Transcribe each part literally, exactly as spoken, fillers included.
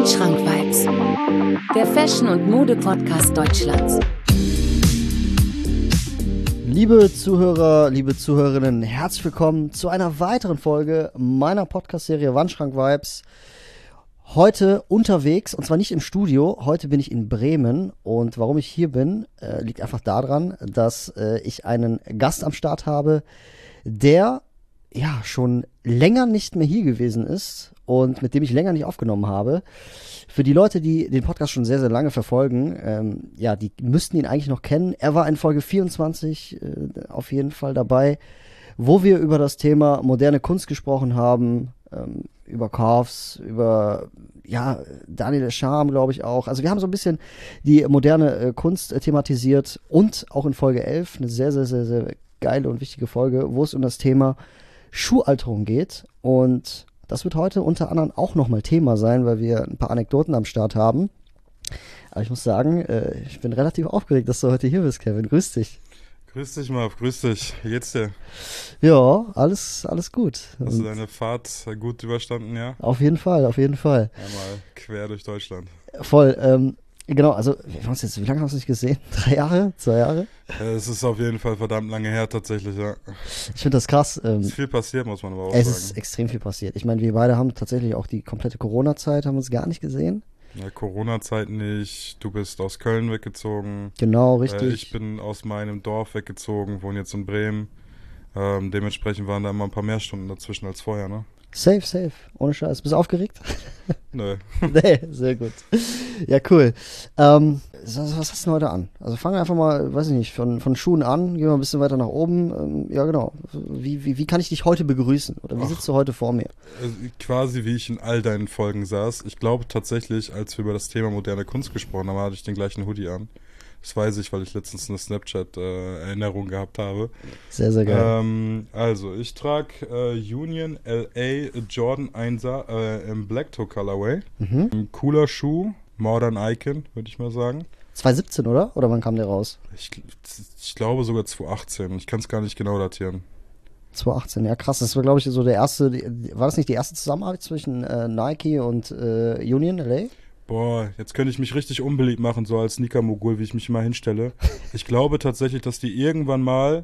Wandschrank-Vibes, der Fashion- und Mode-Podcast Deutschlands. Liebe Zuhörer, liebe Zuhörerinnen, herzlich willkommen zu einer weiteren Folge meiner Podcast-Serie Wandschrank-Vibes. Heute unterwegs, und zwar nicht im Studio, heute bin ich in Bremen, und warum ich hier bin, äh, liegt einfach daran, dass äh, ich einen Gast am Start habe, der ja schon länger nicht mehr hier gewesen ist und mit dem ich länger nicht aufgenommen habe. Für die Leute, die den Podcast schon sehr, sehr lange verfolgen, ähm, ja, die müssten ihn eigentlich noch kennen. Er war in Folge vierundzwanzig äh, auf jeden Fall dabei, wo wir über das Thema moderne Kunst gesprochen haben, ähm, über Korfs, über, ja, Daniel Scham, glaube ich auch. Also wir haben so ein bisschen die moderne äh, Kunst äh, thematisiert, und auch in Folge elf, eine sehr, sehr, sehr, sehr geile und wichtige Folge, wo es um das Thema Schuhalterung geht. Und das wird heute unter anderem auch nochmal Thema sein, weil wir ein paar Anekdoten am Start haben. Aber ich muss sagen, äh, ich bin relativ aufgeregt, dass du heute hier bist, Kevin. Grüß dich. Grüß dich, Marv, grüß dich. Wie geht's dir? Ja, alles, alles gut. Hast Und du deine Fahrt gut überstanden, ja? auf jeden Fall, auf jeden Fall. Einmal quer durch Deutschland. Voll, ähm, genau, also, wir haben uns jetzt, wie lange haben wir uns nicht gesehen? Drei Jahre? Zwei Jahre? Äh, Es ist auf jeden Fall verdammt lange her, tatsächlich, ja. Ich finde das krass. Ähm, Es ist viel passiert, muss man aber auch es sagen. ist extrem viel passiert. Ich meine, wir beide haben tatsächlich auch die komplette Corona-Zeit, haben uns gar nicht gesehen. Ja, Corona-Zeit nicht, du bist aus Köln weggezogen. Genau, Äh, richtig. ich bin aus meinem Dorf weggezogen, wohne jetzt in Bremen. Ähm, dementsprechend waren da immer ein paar mehr Stunden dazwischen als vorher, ne? Safe, safe. Ohne Scheiß. Bist du aufgeregt? Nö. Nee, sehr gut. Ja, cool. Ähm, so, so, was hast du denn heute an? Also fangen wir einfach mal, weiß ich nicht, von, von Schuhen an, gehen wir ein bisschen weiter nach oben. Ähm, ja, genau. Wie, wie, wie kann ich dich heute begrüßen? Oder wie Ach. sitzt du heute vor mir? Also quasi wie ich in all deinen Folgen saß. Ich glaube tatsächlich, als wir über das Thema moderne Kunst gesprochen haben, hatte ich den gleichen Hoodie an. Das weiß ich, weil ich letztens eine Snapchat-Erinnerung gehabt habe. Sehr, sehr geil. Ähm, also, ich trage äh, Union L A Jordan Einser äh, im Black Toe Colorway. Mhm. Ein cooler Schuh, Modern Icon, würde ich mal sagen. zwanzig siebzehn, oder? Oder wann kam der raus? Ich, ich glaube sogar zwanzig achtzehn. Ich kann es gar nicht genau datieren. zwanzig achtzehn, ja krass. Das war, glaube ich, so der erste, die, war das nicht die erste Zusammenarbeit zwischen äh, Nike und äh, Union L A? Boah, jetzt könnte ich mich richtig unbeliebt machen, so als Sneaker-Mogul, wie ich mich immer hinstelle. Ich glaube tatsächlich, dass die irgendwann mal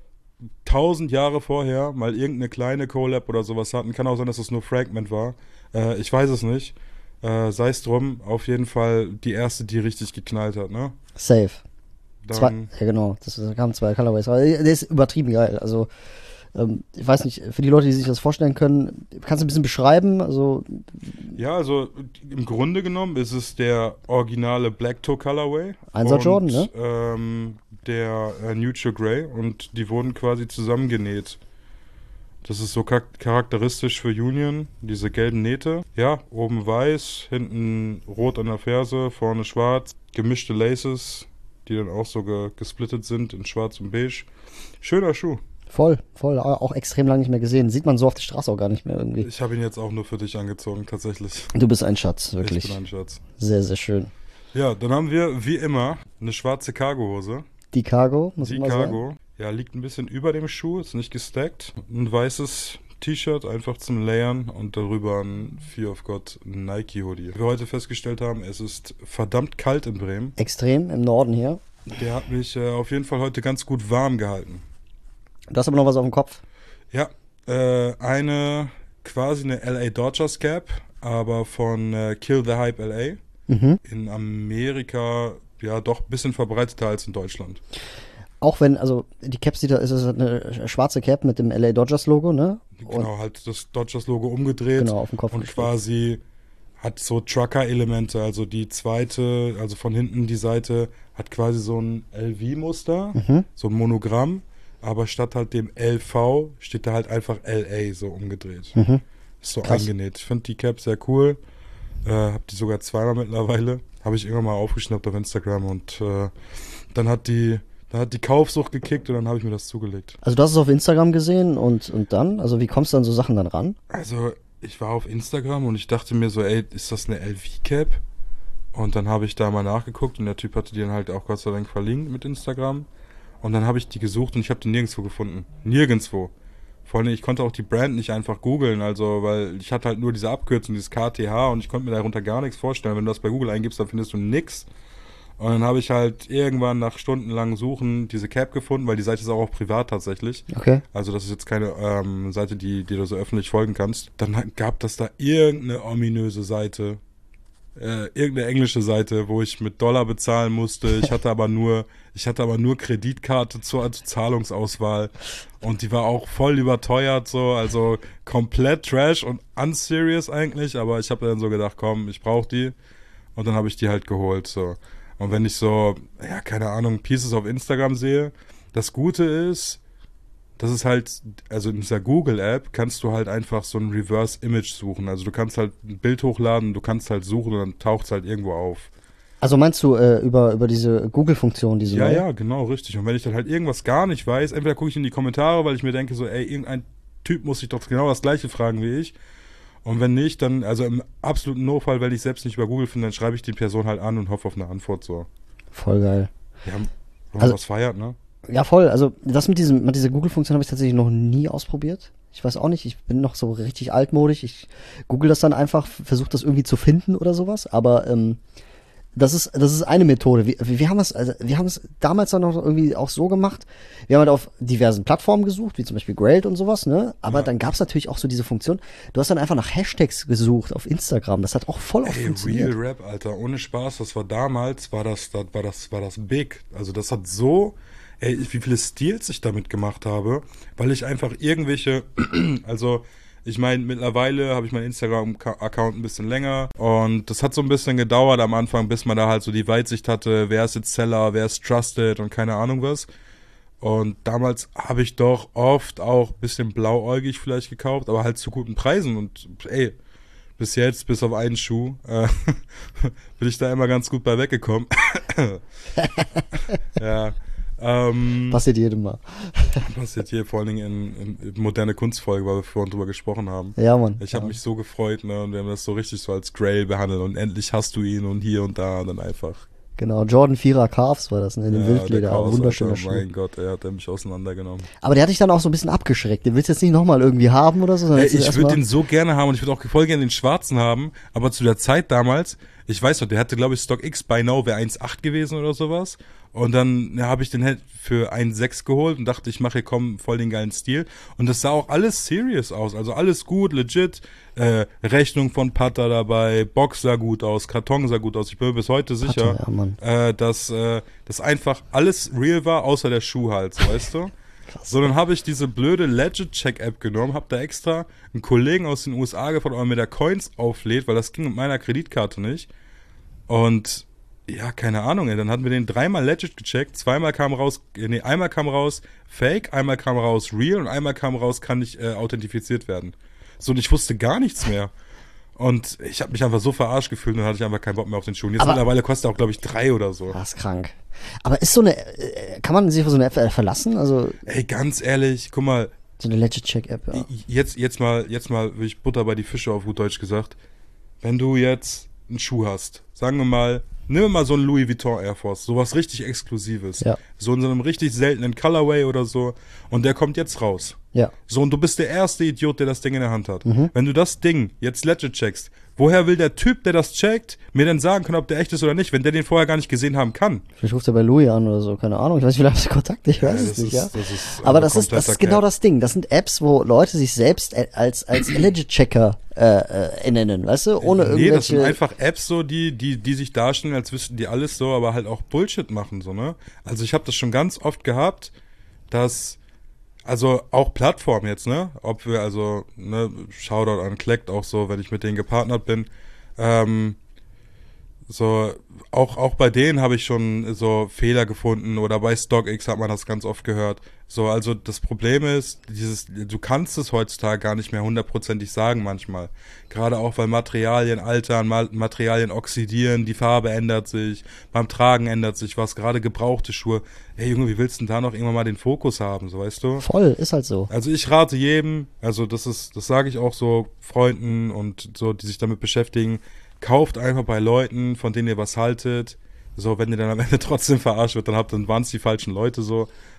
tausend Jahre vorher mal irgendeine kleine Collab oder sowas hatten. Kann auch sein, dass es nur Fragment war. Äh, ich weiß es nicht. Äh, Sei es drum, auf jeden Fall die erste, die richtig geknallt hat, ne? Safe. Zwei, Dann, ja, genau. Das da kamen zwei Colorways. Aber der ist übertrieben geil. Also, ähm, ich weiß nicht, für die Leute, die sich das vorstellen können, kannst du ein bisschen beschreiben? Also, ja, also im Grunde genommen ist es der originale Black Toe Colorway. Einser Jordan, ne? Ähm, der äh, Neutral Grey, und die wurden quasi zusammengenäht. Das ist so char- charakteristisch für Union, diese gelben Nähte. Ja, oben weiß, hinten rot an der Ferse, vorne schwarz. Gemischte Laces, die dann auch so ge- gesplittet sind in schwarz und beige. Schöner Schuh. voll, voll. Auch extrem lange nicht mehr gesehen. Sieht man so auf der Straße auch gar nicht mehr irgendwie. Ich habe ihn jetzt auch nur für dich angezogen, tatsächlich. Du bist ein Schatz, wirklich. Ich bin ein Schatz. Sehr, sehr schön. Ja, dann haben wir, wie immer, eine schwarze Cargohose. Die Cargo, muss Die ich mal sagen. Cargo, ja, liegt ein bisschen über dem Schuh, ist nicht gestackt. Ein weißes T-Shirt, einfach zum Layern, und darüber ein Fear of God Nike Hoodie. Wie wir heute festgestellt haben, es ist verdammt kalt in Bremen. Extrem, im Norden hier. Der hat mich äh, auf jeden Fall heute ganz gut warm gehalten. Du hast aber noch was auf dem Kopf. Ja, äh, eine, quasi eine L A Dodgers Cap, aber von äh, Kill the Hype L A. Mhm. In Amerika, ja, doch ein bisschen verbreiteter als in Deutschland. Auch wenn, also die Cap sieht da, ist es eine schwarze Cap mit dem L A Dodgers Logo, ne? Genau, halt das Dodgers-Logo umgedreht. Genau, auf dem Kopf Und gesteckt. quasi hat so Trucker-Elemente, also die zweite, also von hinten die Seite hat quasi so ein L V-Muster, Mhm. so ein Monogramm, aber statt halt dem L V steht da halt einfach L A so umgedreht. Mhm. Ist so Krass. eingenäht. Ich finde die Cap sehr cool. Äh, hab die sogar zweimal mittlerweile. Habe ich irgendwann mal aufgeschnappt auf Instagram, und äh, dann hat die dann hat die Kaufsucht gekickt, und dann habe ich mir das zugelegt. Also du hast es auf Instagram gesehen, und, und dann? Also wie kommst du an so Sachen dann ran? Also ich war auf Instagram und ich dachte mir so, ey, ist das eine L V-Cap? Und dann habe ich da mal nachgeguckt, und der Typ hatte die dann halt auch Gott sei Dank verlinkt mit Instagram. Und dann habe ich die gesucht, und ich habe die nirgendwo gefunden. Nirgendwo. Vor allem, ich konnte auch die Brand nicht einfach googeln, also, weil ich hatte halt nur diese Abkürzung, dieses K T H und ich konnte mir darunter gar nichts vorstellen. Wenn du das bei Google eingibst, dann findest du nix. Und dann habe ich halt irgendwann nach stundenlangem Suchen diese Cap gefunden, weil die Seite ist auch, auch privat tatsächlich. Okay. Also das ist jetzt keine ähm, Seite, die, die du so öffentlich folgen kannst. Dann gab das da irgendeine ominöse Seite, äh, irgendeine englische Seite, wo ich mit Dollar bezahlen musste. Ich hatte aber nur, ich hatte aber nur Kreditkarte zur, zur Zahlungsauswahl und die war auch voll überteuert, so, also komplett Trash und unserious eigentlich. Aber ich habe dann so gedacht, komm, ich brauche die und dann habe ich die halt geholt, so. Und wenn ich so, ja, keine Ahnung, Pieces auf Instagram sehe, das Gute ist, das ist halt, also in dieser Google-App kannst du halt einfach so ein Reverse-Image suchen. Also du kannst halt ein Bild hochladen, du kannst halt suchen und dann taucht es halt irgendwo auf. Also meinst du äh, über, über diese Google-Funktion, diese Ja, neue? ja, genau, richtig. Und wenn ich dann halt irgendwas gar nicht weiß, entweder gucke ich in die Kommentare, weil ich mir denke so, ey, irgendein Typ muss sich doch genau das Gleiche fragen wie ich. Und wenn nicht, dann, also im absoluten Notfall, wenn ich selbst nicht über Google finde, dann schreibe ich die Person halt an und hoffe auf eine Antwort so. Voll geil. Ja, wenn man Also- was feiert, ne? Ja, voll. Also das mit diesem, mit dieser Google-Funktion habe ich tatsächlich noch nie ausprobiert. Ich weiß auch nicht, ich bin noch so richtig altmodisch. Ich google das dann einfach, versuche das irgendwie zu finden oder sowas. Aber ähm, das ist, das ist eine Methode. Wir, wir haben es, also wir haben es damals dann noch irgendwie auch so gemacht. Wir haben halt auf diversen Plattformen gesucht, wie zum Beispiel Grailed und sowas, ne? Aber Ja. dann gab es natürlich auch so diese Funktion. Du hast dann einfach nach Hashtags gesucht auf Instagram. Das hat auch voll oft Ey, funktioniert. Real Rap, Alter, ohne Spaß, das war damals, war das, das war das, war das big. Also das hat so, ey, wie viele Steals ich damit gemacht habe, weil ich einfach irgendwelche, also ich meine, mittlerweile habe ich meinen Instagram-Account ein bisschen länger und das hat so ein bisschen gedauert am Anfang, bis man da halt so die Weitsicht hatte, wer ist jetzt Seller, wer ist Trusted und keine Ahnung was. Und damals habe ich doch oft auch ein bisschen blauäugig vielleicht gekauft, aber halt zu guten Preisen und ey, bis jetzt, bis auf einen Schuh, äh, bin ich da immer ganz gut bei weggekommen. Ja, ähm, Passiert jedem Mal. passiert hier vor allen Dingen in, in moderne Kunstfolge, weil wir vorhin drüber gesprochen haben. Ja, Mann. Ich habe ja. mich so gefreut, ne, und wir haben das so richtig so als Grail behandelt und endlich hast du ihn und hier und da und dann einfach. Genau, Jordan Vierer Calves war das, ne? In dem Ja, Wildleder, der Chaos, wunderschöner Alter, Schuh. mein Gott, er hat mich auseinandergenommen. Aber der hat dich dann auch so ein bisschen abgeschreckt. Den willst du jetzt nicht nochmal irgendwie haben oder so? sondern Ey, jetzt ich erstmal- würde den so gerne haben und ich würde auch voll gerne den schwarzen haben, aber zu der Zeit damals, ich weiß noch, der hatte glaube ich StockX Buy Now wäre eins Komma acht gewesen oder sowas und dann ja, habe ich den halt für eins Komma sechs geholt und dachte, ich mache hier komm voll den geilen Stil und das sah auch alles serious aus, also alles gut, legit, äh, Rechnung von Pata dabei, Box sah gut aus, Karton sah gut aus, ich bin mir bis heute sicher, Pata, ja, Mann. äh, dass äh, das einfach alles real war, außer der Schuh halt, so, weißt du? So, dann habe ich diese blöde Legit-Check-App genommen, habe da extra einen Kollegen aus den U S A gefragt, ob er mir da Coins auflädt, weil das ging mit meiner Kreditkarte nicht. Und ja, keine Ahnung, ey, dann hatten wir den dreimal Legit gecheckt, zweimal kam raus, äh, nee, einmal kam raus Fake, einmal kam raus Real und einmal kam raus, kann nicht äh, authentifiziert werden. So, und ich wusste gar nichts mehr. Und ich habe mich einfach so verarscht gefühlt und dann hatte ich einfach keinen Bock mehr auf den Schuh. Und jetzt Aber- mittlerweile kostet er auch, glaube ich, drei oder so. Das ist krank. Aber ist so eine, äh, kann man sich auf so eine App äh, verlassen? Also, Ey, ganz ehrlich, guck mal, so eine Legit-Check-App, ja. Jetzt, jetzt mal, jetzt mal will ich Butter bei die Fische auf gut Deutsch gesagt. Wenn du jetzt einen Schuh hast, sagen wir mal, nimm mal so einen Louis Vuitton Air Force, sowas richtig Exklusives. Ja. So in so einem richtig seltenen Colorway oder so. Und der kommt jetzt raus. Ja. So, und du bist der erste Idiot, der das Ding in der Hand hat. Mhm. Wenn du das Ding jetzt legit checkst, woher will der Typ, der das checkt, mir denn sagen können, ob der echt ist oder nicht, wenn der den vorher gar nicht gesehen haben kann? Vielleicht ruft er bei Louis an oder so, keine Ahnung. Ich weiß nicht, vielleicht hast du Kontakt, ich weiß Ja, es das nicht, ist- ja. das ist Aber also das ist, das kompletter ist genau Cap. das Ding. Das sind Apps, wo Leute sich selbst äh, als, als Legit-Checker äh, äh, nennen, weißt du? Ohne Nee, das sind irgendwelche... einfach Apps so, die, die, die sich darstellen, als wüssten die alles so, aber halt auch Bullshit machen, so, ne? Also ich habe das schon ganz oft gehabt, dass, also auch Plattformen jetzt, ne? Ob wir, also, ne, Shoutout an Klekt auch so, wenn ich mit denen gepartnert bin, ähm, so, auch, auch bei denen habe ich schon so Fehler gefunden oder bei StockX hat man das ganz oft gehört. So, also das Problem ist, dieses, du kannst es heutzutage gar nicht mehr hundertprozentig sagen manchmal. Gerade auch, weil Materialien altern, Ma- Materialien oxidieren, die Farbe ändert sich, beim Tragen ändert sich was, gerade gebrauchte Schuhe. Ey Junge, wie willst du denn da noch irgendwann mal den Fokus haben, so weißt du? Voll, ist halt so. Also ich rate jedem, also das ist, das sage ich auch so Freunden und so, die sich damit beschäftigen, kauft einfach bei Leuten, von denen ihr was haltet. So, wenn ihr dann am Ende trotzdem verarscht wird, dann habt, dann waren es die falschen Leute so.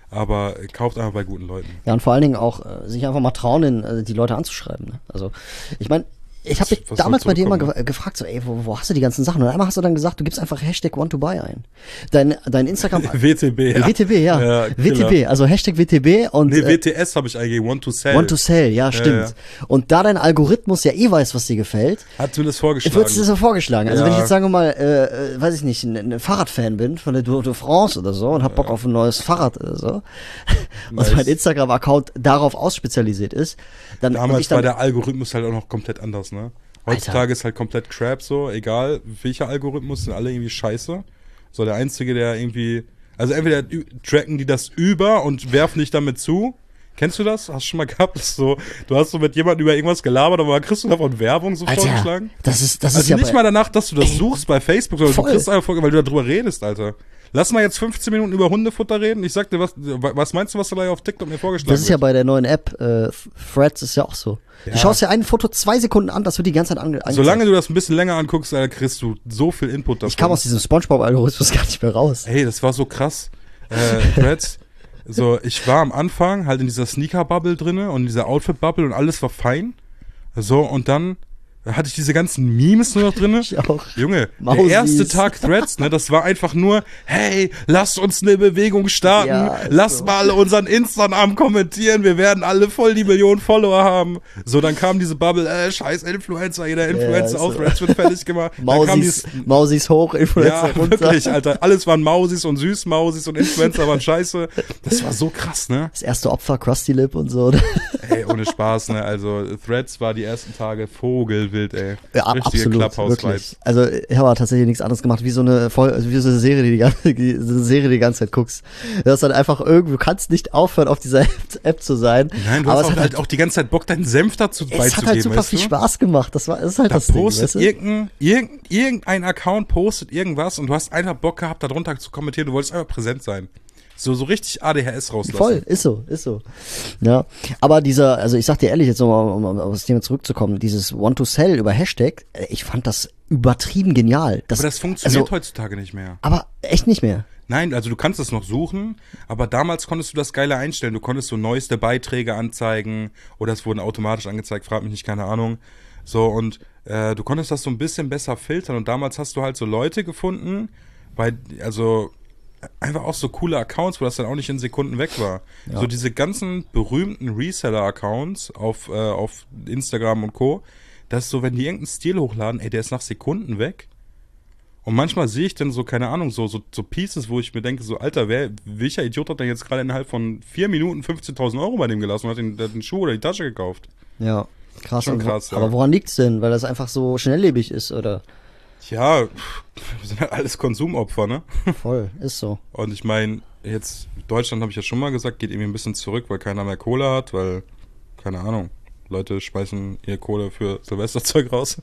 aber kauft einfach bei guten Leuten. Ja, und vor allen Dingen auch äh, sich einfach mal trauen, in, äh, die Leute anzuschreiben. Ne? Also, ich meine, ich habe mich damals bei dir immer ge gefragt, so, ey, wo, wo hast du die ganzen Sachen? Und einmal hast du dann gesagt, du gibst einfach Hashtag want to buy ein. Dein, dein Instagram... W T B, ja. W T B, ja. ja W T B, also Hashtag W T B und... Nee, W T S habe ich eingegeben, want to sell. Want to sell, ja, stimmt. Ja, ja. Und da dein Algorithmus ja eh weiß, was dir gefällt... Hat mir das vorgeschlagen. Würdest du das so vorgeschlagen? Also ja. wenn ich jetzt, sagen wir mal, äh, weiß ich nicht, ein, ein Fahrradfan bin von der Tour de France oder so und hab Bock ja. auf ein neues Fahrrad oder so nice. Und mein Instagram-Account darauf ausspezialisiert ist, dann... Damals ich dann, war der Algorithmus halt auch noch komplett anders, ne? Heutzutage Alter. Ist halt komplett Crap so, egal welcher Algorithmus, sind alle irgendwie scheiße. So der Einzige, der irgendwie, also entweder tracken die das über und werfen dich damit zu. Kennst du das? Hast du schon mal gehabt? Das so, du hast so mit jemandem über irgendwas gelabert, aber kriegst du davon Werbung so Alter, vorgeschlagen? Das ist, das also ist ja nicht mal danach, dass du das ey, suchst bei Facebook, sondern voll. Du kriegst einfach, weil du darüber redest, Alter. Lass mal jetzt fünfzehn Minuten über Hundefutter reden. Ich sag dir, was, was meinst du, was da auf TikTok mir vorgeschlagen wird? Das ist ja bei der neuen App, äh, Threads ist ja auch so. Ja. Du schaust dir ein Foto zwei Sekunden an, das wird die ganze Zeit ange angezeigt. Solange du das ein bisschen länger anguckst, Alter, kriegst du so viel Input davon. Ich kam aus diesem Spongebob-Algorithmus gar nicht mehr raus. Hey, das war so krass. Äh, Threads, so, ich war am Anfang halt in dieser Sneaker-Bubble drinne und in dieser Outfit-Bubble und alles war fein. So, und dann hatte ich diese ganzen Memes nur noch drinne. Ich auch. Junge, Mausis. Der erste Tag Threads, ne, das war einfach nur, hey, lasst uns eine Bewegung starten, ja, lasst so. mal alle unseren Instagram kommentieren, wir werden alle voll die Millionen Follower haben. So, dann kam diese Bubble, äh, scheiß Influencer, jeder Influencer ja, auf so. Threads wird fertig gemacht. Mausis, dann kam die, Mausis hoch, Influencer ja, runter. Wirklich, Alter, alles waren Mausis und Süß-Mausis und Influencer waren scheiße. Das war so krass, ne? Das erste Opfer, Krusty Lip und so. Ey, ohne Spaß, ne, also Threads war die ersten Tage Vogelwild, ey. Ja, absolut, wirklich. Also ich habe tatsächlich nichts anderes gemacht, wie so eine Voll also wie so eine Serie, die die ganze, die, so eine Serie, die die ganze Zeit guckst. Das ist dann einfach irgendwie, du kannst nicht aufhören, auf dieser App, App zu sein. Nein, du aber hast es auch hat halt auch die ganze Zeit Bock, deinen Senf dazu beizugeben. Es hat halt super weißt viel du? Spaß gemacht. Das war, das ist halt da das Ding. postet Weißt du? irgendein, irgendein, irgendein Account postet irgendwas und du hast einfach Bock gehabt, da drunter zu kommentieren. Du wolltest einfach präsent sein. So, so richtig A D H S rauslassen. Voll, ist so, ist so. Ja, aber dieser, also ich sag dir ehrlich, jetzt nochmal, um, um auf das Thema zurückzukommen, dieses Want to Sell über Hashtag, ich fand das übertrieben genial. Das, aber das funktioniert also, heutzutage nicht mehr. Aber echt nicht mehr. Nein, also du kannst es noch suchen, aber damals konntest du das geile einstellen. Du konntest so neueste Beiträge anzeigen oder es wurden automatisch angezeigt, frag mich nicht, keine Ahnung. So, und äh, du konntest das so ein bisschen besser filtern und damals hast du halt so Leute gefunden, bei, also einfach auch so coole Accounts, wo das dann auch nicht in Sekunden weg war. Ja. So diese ganzen berühmten Reseller-Accounts auf, äh, auf Instagram und Co., das ist so, wenn die irgendeinen Stil hochladen, ey, der ist nach Sekunden weg. Und manchmal sehe ich dann so, keine Ahnung, so, so, so Pieces, wo ich mir denke, so, Alter, wer, welcher Idiot hat denn jetzt gerade innerhalb von vier Minuten fünfzehntausend Euro bei dem gelassen und hat den, den Schuh oder die Tasche gekauft? Ja, krass. Schon krass, ja. Aber woran liegt's denn? Weil das einfach so schnelllebig ist, oder? Ja, wir sind halt alles Konsumopfer, ne? Voll, ist so. Und ich meine, jetzt, Deutschland, habe ich ja schon mal gesagt, geht irgendwie ein bisschen zurück, weil keiner mehr Kohle hat, weil, keine Ahnung, Leute schmeißen ihr Kohle für Silvesterzeug raus.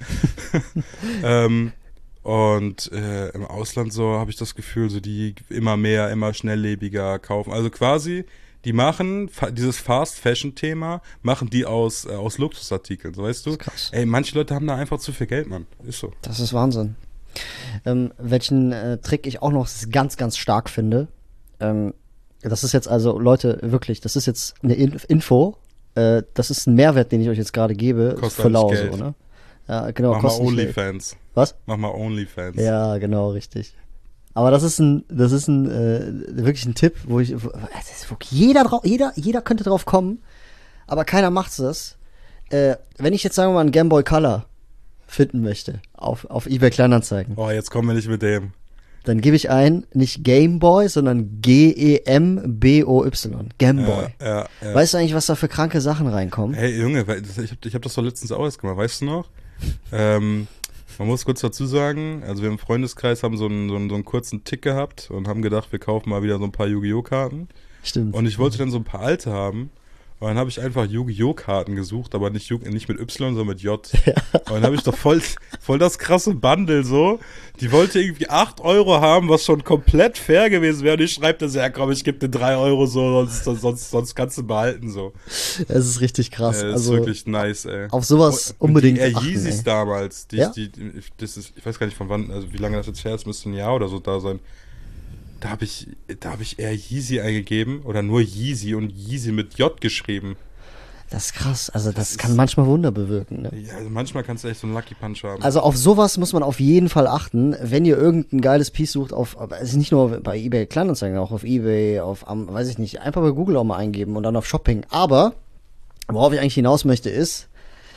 ähm, und äh, im Ausland so habe ich das Gefühl, so die immer mehr, immer schnelllebiger kaufen. Also quasi, die machen fa- dieses Fast-Fashion-Thema, machen die aus, äh, aus Luxusartikeln, so weißt du? Krass. Ey, manche Leute haben da einfach zu viel Geld, Mann. Ist so. Das ist Wahnsinn. Ähm, welchen äh, Trick ich auch noch ganz, ganz stark finde, ähm, das ist jetzt also, Leute, wirklich, das ist jetzt eine Inf- Info, äh, das ist ein Mehrwert, den ich euch jetzt gerade gebe, Kostet für lau, Geld. so, ne? Ja, genau. Mach mal OnlyFans. Was? Mach mal OnlyFans. Ja, genau, richtig. Aber das ist ein, das ist ein, äh, wirklich ein Tipp, wo ich, wo, das ist wirklich jeder drauf, jeder, jeder könnte drauf kommen, aber keiner macht es. Äh, wenn ich jetzt, sagen wir mal, einen Game Boy Color finden möchte, auf, auf eBay Kleinanzeigen. Oh, jetzt kommen wir nicht mit dem. Dann gebe ich ein, nicht Game Boy, sondern G E M B O Y. Game Boy. Ja, ja, ja. Weißt du eigentlich, was da für kranke Sachen reinkommen? Hey, Junge, ich hab, ich hab das doch letztens auch erst gemacht, weißt du noch? ähm, man muss kurz dazu sagen, also wir im Freundeskreis haben so einen, so einen, so einen kurzen Tick gehabt und haben gedacht, wir kaufen mal wieder so ein paar Yu-Gi-Oh! Karten. Stimmt. Und ich wollte dann so ein paar alte haben. Und dann habe ich einfach Yu-Gi-Oh! Karten gesucht, aber nicht, nicht mit Y, sondern mit J. Ja. Und dann habe ich doch voll, voll das krasse Bundle so. Die wollte irgendwie acht Euro haben, was schon komplett fair gewesen wäre. Und ich schreibe das, ja komm, ich gebe dir drei Euro so, sonst, sonst, sonst kannst du behalten so. Es ist richtig krass. Äh, das also, ist wirklich nice, ey. Auf sowas und, unbedingt und die achten, Yeezys ey. damals, die, ja? die, das ist, ich weiß gar nicht von wann, also wie lange das jetzt her ist, müsste ein Jahr oder so da sein. Da habe ich, da habe ich eher Yeezy eingegeben oder nur Yeezy und Yeezy mit J geschrieben. Das ist krass. Also das, Das kann ist- manchmal Wunder bewirken. Ne? Ja, also manchmal kannst du echt so einen Lucky Punch haben. Also auf sowas muss man auf jeden Fall achten, wenn ihr irgendein geiles Piece sucht, auf, also nicht nur bei eBay Kleinanzeigen, auch auf eBay, auf, Am- weiß ich nicht, einfach bei Google auch mal eingeben und dann auf Shopping. Aber, worauf ich eigentlich hinaus möchte ist,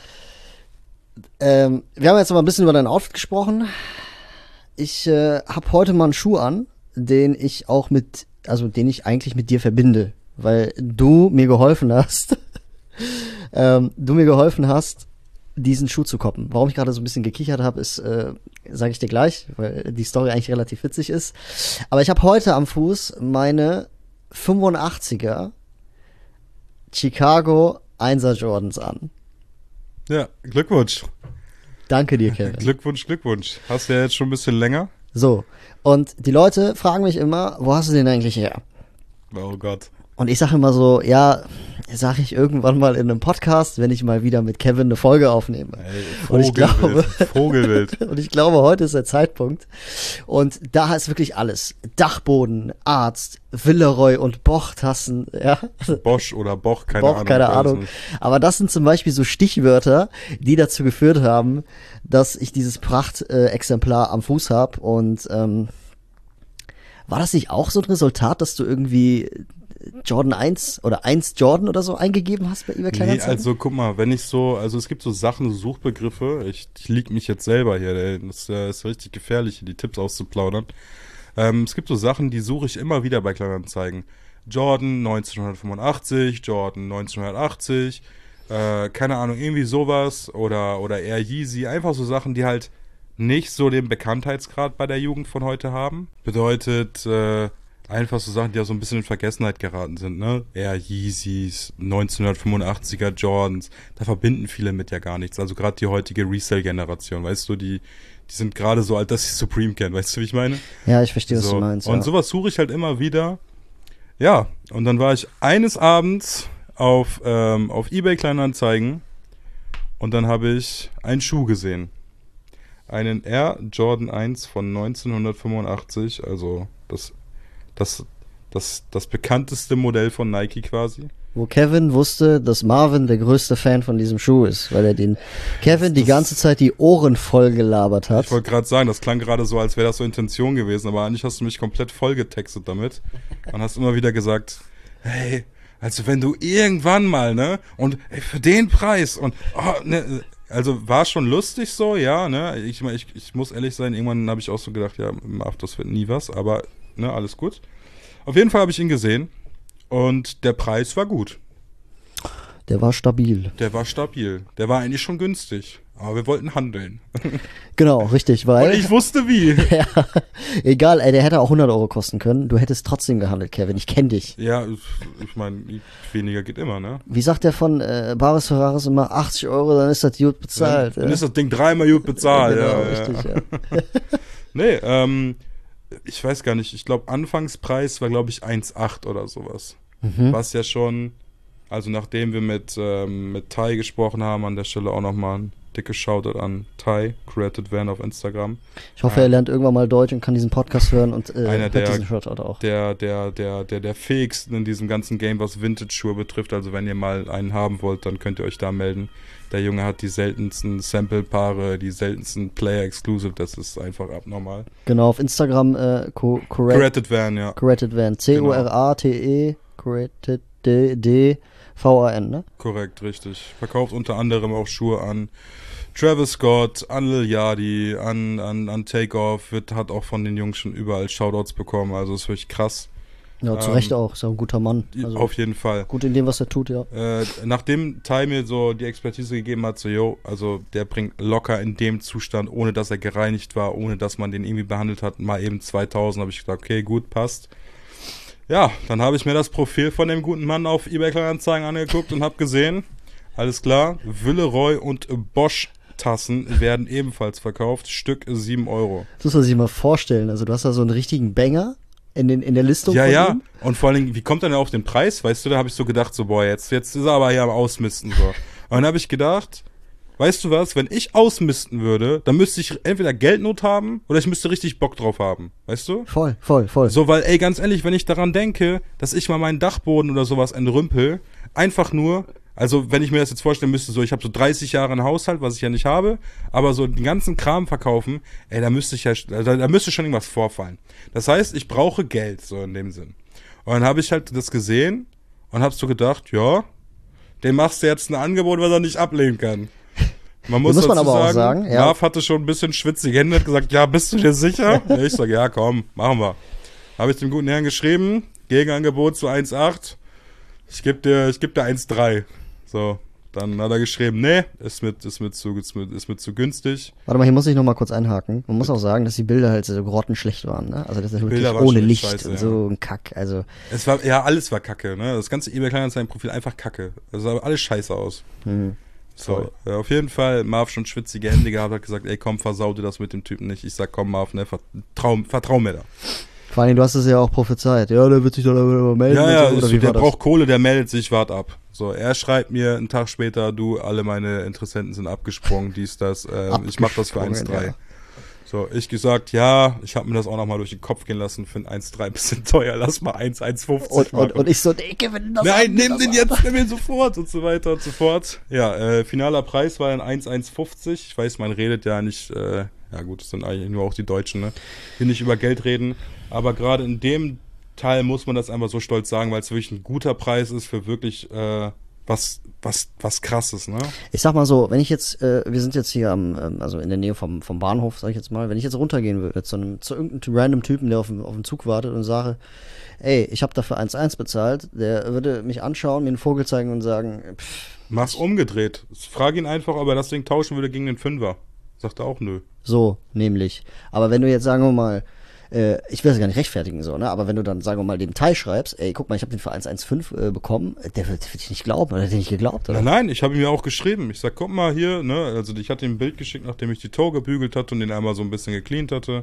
ähm, wir haben jetzt aber ein bisschen über dein Outfit gesprochen. Ich äh, habe heute mal einen Schuh an, den ich auch mit, also den ich eigentlich mit dir verbinde, weil du mir geholfen hast, ähm, du mir geholfen hast, diesen Schuh zu koppen. Warum ich gerade so ein bisschen gekichert habe, ist, äh, sage ich dir gleich, weil die Story eigentlich relativ witzig ist. Aber ich habe heute am Fuß meine fünfundachtziger Chicago Einser Jordans an. Ja, Glückwunsch. Danke dir, Kevin. Glückwunsch, Glückwunsch. Hast du ja jetzt schon ein bisschen länger. So, und die Leute fragen mich immer, wo hast du den eigentlich her? Oh Gott. Und ich sage immer so, ja, sage ich irgendwann mal in einem Podcast, wenn ich mal wieder mit Kevin eine Folge aufnehme. Ey, Und ich glaube, Vogelwild. Vogelwild. und ich glaube, heute ist der Zeitpunkt. Und da ist wirklich alles. Dachboden, Arzt, Villeroy und Boch-Tassen, ja. Bosch oder Boch, keine Boch, Ahnung. keine ich weiß Ahnung. nicht. Aber das sind zum Beispiel so Stichwörter, die dazu geführt haben, dass ich dieses Prachtexemplar am Fuß habe. Und ähm, war das nicht auch so ein Resultat, dass du irgendwie Jordan eins oder eins Jordan oder so eingegeben hast bei eBay Nee, Kleinanzeigen? also guck mal, wenn ich so, also es gibt so Sachen, so Suchbegriffe, ich, ich lieg mich jetzt selber hier, ey, das äh, ist richtig gefährlich, hier die Tipps auszuplaudern. Ähm, es gibt so Sachen, die suche ich immer wieder bei Kleinanzeigen. Jordan neunzehnhundertfünfundachtzig, Jordan neunzehnhundertachtzig, äh, keine Ahnung, irgendwie sowas oder, oder Air Yeezy, einfach so Sachen, die halt nicht so den Bekanntheitsgrad bei der Jugend von heute haben. Bedeutet, äh, einfach so Sachen, die ja so ein bisschen in Vergessenheit geraten sind, ne? Air Yeezys, neunzehnhundertfünfundachtziger Jordans, da verbinden viele mit ja gar nichts. Also gerade die heutige Resale-Generation, weißt du, die, die sind gerade so alt, dass sie Supreme kennen, weißt du, wie ich meine? Ja, ich verstehe, was So. du meinst. Und Ja. sowas suche ich halt immer wieder. Ja, und dann war ich eines Abends auf, ähm, auf eBay Kleinanzeigen und dann habe ich einen Schuh gesehen. Einen Air Jordan eins von neunzehnhundertfünfundachtzig, also das Das, das, das bekannteste Modell von Nike quasi. Wo Kevin wusste, dass Marvin der größte Fan von diesem Schuh ist, weil er den Kevin die Das- ganze Zeit die Ohren voll gelabert hat. Ich wollte gerade sagen, das klang gerade so, als wäre das so Intention gewesen, aber eigentlich hast du mich komplett voll getextet damit und hast immer wieder gesagt, hey, also wenn du irgendwann mal, ne, und ey, für den Preis und, oh, ne, also war schon lustig so, ja, ne, ich, ich, ich muss ehrlich sein, irgendwann habe ich auch so gedacht, ja, ach, das wird nie was, aber, ne, alles gut. Auf jeden Fall habe ich ihn gesehen und der Preis war gut. Der war stabil. Der war stabil. Der war eigentlich schon günstig. Aber wir wollten handeln. Genau, richtig, Und weil, ich wusste wie. ja, egal, ey, der hätte auch hundert Euro kosten können. Du hättest trotzdem gehandelt, Kevin. Ich kenne dich. Ja, ich meine, weniger geht immer, ne? Wie sagt der von äh, Baris Ferraris immer, achtzig Euro, dann ist das gut bezahlt. Dann ja. ist das Ding dreimal gut bezahlt. Genau, ja, richtig, ja. ja. Nee, ähm, ich weiß gar nicht. Ich glaube, Anfangspreis war, glaube ich, eins Komma acht oder sowas. Mhm. Was ja schon, also nachdem wir mit, ähm, mit Tai gesprochen haben, an der Stelle auch nochmal ein dickes Shoutout an Tai, Created Van auf Instagram. Ich hoffe, er lernt irgendwann mal Deutsch und kann diesen Podcast hören und äh, Einer hört der- diesen Shoutout auch. Der, der, der, der, der fähigsten in diesem ganzen Game, was Vintage-Schuhe betrifft. Also wenn ihr mal einen haben wollt, dann könnt ihr euch da melden. Der Junge hat die seltensten Sample-Paare, die seltensten Player-Exclusive. Das ist einfach abnormal. Genau, auf Instagram äh, co correct, Created Van, ja. Corrected Van. C O R A T E Corrected D D V A N, ne? Korrekt, richtig. Verkauft unter anderem auch Schuhe an Travis Scott, an Lil Yachty, an, an, an Takeoff. Wird, hat auch von den Jungs schon überall Shoutouts bekommen. Also ist wirklich krass. Ja, zu Ähm, Recht auch. Ist ja ein guter Mann. Also Auf jeden Fall. gut in dem, was er tut, ja. Äh, nachdem Tai mir so die Expertise gegeben hat, so, yo, also der bringt locker in dem Zustand, ohne dass er gereinigt war, ohne dass man den irgendwie behandelt hat, mal eben zweitausend, habe ich gesagt, okay, gut, passt. Ja, dann habe ich mir das Profil von dem guten Mann auf eBay Kleinanzeigen angeguckt und habe gesehen, alles klar, Villeroy und Bosch Tassen werden ebenfalls verkauft, Stück sieben Euro. Das muss man sich mal vorstellen. Also du hast da so einen richtigen Banger in, den, in der Listung Ja, von ja. ihm. Und vor allen Dingen, wie kommt er denn auf den Preis? Weißt du, da habe ich so gedacht, so, boah, jetzt, jetzt ist er aber hier am Ausmisten. So. Und dann habe ich gedacht, weißt du was, wenn ich ausmisten würde, dann müsste ich entweder Geldnot haben oder ich müsste richtig Bock drauf haben, weißt du? Voll, voll, voll. So, weil, ey, ganz ehrlich, wenn ich daran denke, dass ich mal meinen Dachboden oder sowas entrümpel, einfach nur, also wenn ich mir das jetzt vorstellen müsste, so, ich habe so dreißig Jahre einen Haushalt, was ich ja nicht habe, aber so den ganzen Kram verkaufen, ey, da müsste ich ja, da, da müsste schon irgendwas vorfallen. Das heißt, ich brauche Geld, so in dem Sinn. Und dann habe ich halt das gesehen und hab so gedacht, ja, dem machst du jetzt ein Angebot, was er nicht ablehnen kann. Man muss, muss man dazu aber auch sagen, sagen, ja. Marv hatte schon ein bisschen schwitzige Hände, hat gesagt, ja, bist du dir sicher? Ja, ich sag, ja, komm, machen wir. Habe ich dem guten Herrn geschrieben, Gegenangebot zu eins Komma acht. Ich geb dir, ich geb dir eins Komma drei. So, dann hat er geschrieben, nee, ist mit, ist mit zu, ist mit, ist mit zu günstig. Warte mal, hier muss ich noch mal kurz einhaken. Man muss auch sagen, dass die Bilder halt so grottenschlecht waren, ne? Also das ist wirklich Bilder waren ohne schon Licht scheiße, und so ein Kack, also. Es war, ja, alles war kacke, ne? Das ganze eBay-Kleinanzeigen-Profil einfach kacke. Es sah alles scheiße aus. Hm. So, ja, auf jeden Fall, Marv schon schwitzige Hände gehabt, hat gesagt, ey, komm, versau dir das mit dem Typen nicht. Ich sag, komm, Marv, ne, vertrau, vertrau mir da. Vor allem, du hast es ja auch prophezeit. Ja, der wird sich dann aber melden. Ja, ja, so, ist so, der braucht Kohle, der meldet sich, wart ab. So, er schreibt mir einen Tag später, du, alle meine Interessenten sind abgesprungen, dies, das, äh, ich mach das für eins Komma drei. Ja. So, ich gesagt, ja, ich habe mir das auch nochmal durch den Kopf gehen lassen, finde eins Komma drei ein bisschen teuer, lass mal eins, eins Komma fünfzig und, und, und ich so, nee, gewinn das. Nein, nimm den jetzt, nimm ihn sofort und so weiter und so fort. Ja, äh, finaler Preis war dann eins Komma eins fünfzig. Ich weiß, man redet ja nicht, äh, ja gut, das sind eigentlich nur auch die Deutschen, ne? Hier nicht über Geld reden, aber gerade in dem Teil muss man das einfach so stolz sagen, weil es wirklich ein guter Preis ist für wirklich, äh, was, was, was krasses, ne? Ich sag mal so, wenn ich jetzt, äh, wir sind jetzt hier am, ähm, also in der Nähe vom, vom Bahnhof, sag ich jetzt mal, wenn ich jetzt runtergehen würde zu einem, zu irgendeinem random Typen, der auf dem, auf dem Zug wartet und sage, ey, ich habe dafür eins Komma eins bezahlt, der würde mich anschauen, mir einen Vogel zeigen und sagen, pff. Mach's umgedreht. Frag ihn einfach, ob er das Ding tauschen würde gegen den Fünfer. Sagt er auch nö. So, nämlich. Aber wenn du jetzt, sagen wir mal, äh, ich will das gar nicht rechtfertigen, so, ne? Aber wenn du dann, sagen wir mal, dem Teil schreibst, ey, guck mal, ich habe den für eins Komma fünfzehn äh, bekommen, der wird, der wird dich nicht glauben, oder der hat dir nicht geglaubt, oder? Nein, nein, ich habe ihm ja auch geschrieben. Ich sag, guck mal hier, ne, also ich hatte ihm ein Bild geschickt, nachdem ich die Toe gebügelt hatte und den einmal so ein bisschen gecleant hatte.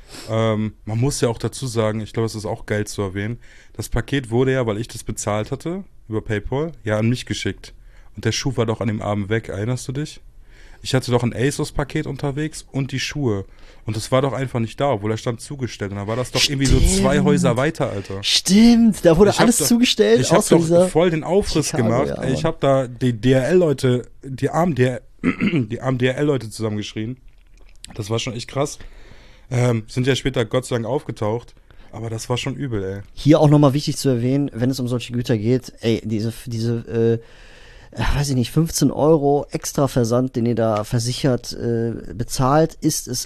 Ähm, man muss ja auch dazu sagen, ich glaube, es ist auch geil zu erwähnen, das Paket wurde ja, weil ich das bezahlt hatte, über PayPal, ja an mich geschickt. Und der Schuh war doch an dem Abend weg, erinnerst du dich? Ich hatte doch ein ASOS-Paket unterwegs und die Schuhe. Und das war doch einfach nicht da, obwohl er stand zugestellt. Und dann war das doch Stimmt. irgendwie so zwei Häuser weiter, Alter. Stimmt, da wurde ich alles doch, zugestellt. Ich hab doch voll den Aufriss Chicago, gemacht. Ja, Ey, ich habe da die D R L-Leute, die armen D R L, die armen D R L-Leute zusammengeschrien. Das war schon echt krass. Ähm, sind ja später Gott sei Dank aufgetaucht. Aber das war schon übel, ey. Hier auch nochmal wichtig zu erwähnen, wenn es um solche Güter geht, ey, diese, diese, äh, weiß ich nicht, fünfzehn Euro extra Versand, den ihr da versichert äh, bezahlt, ist es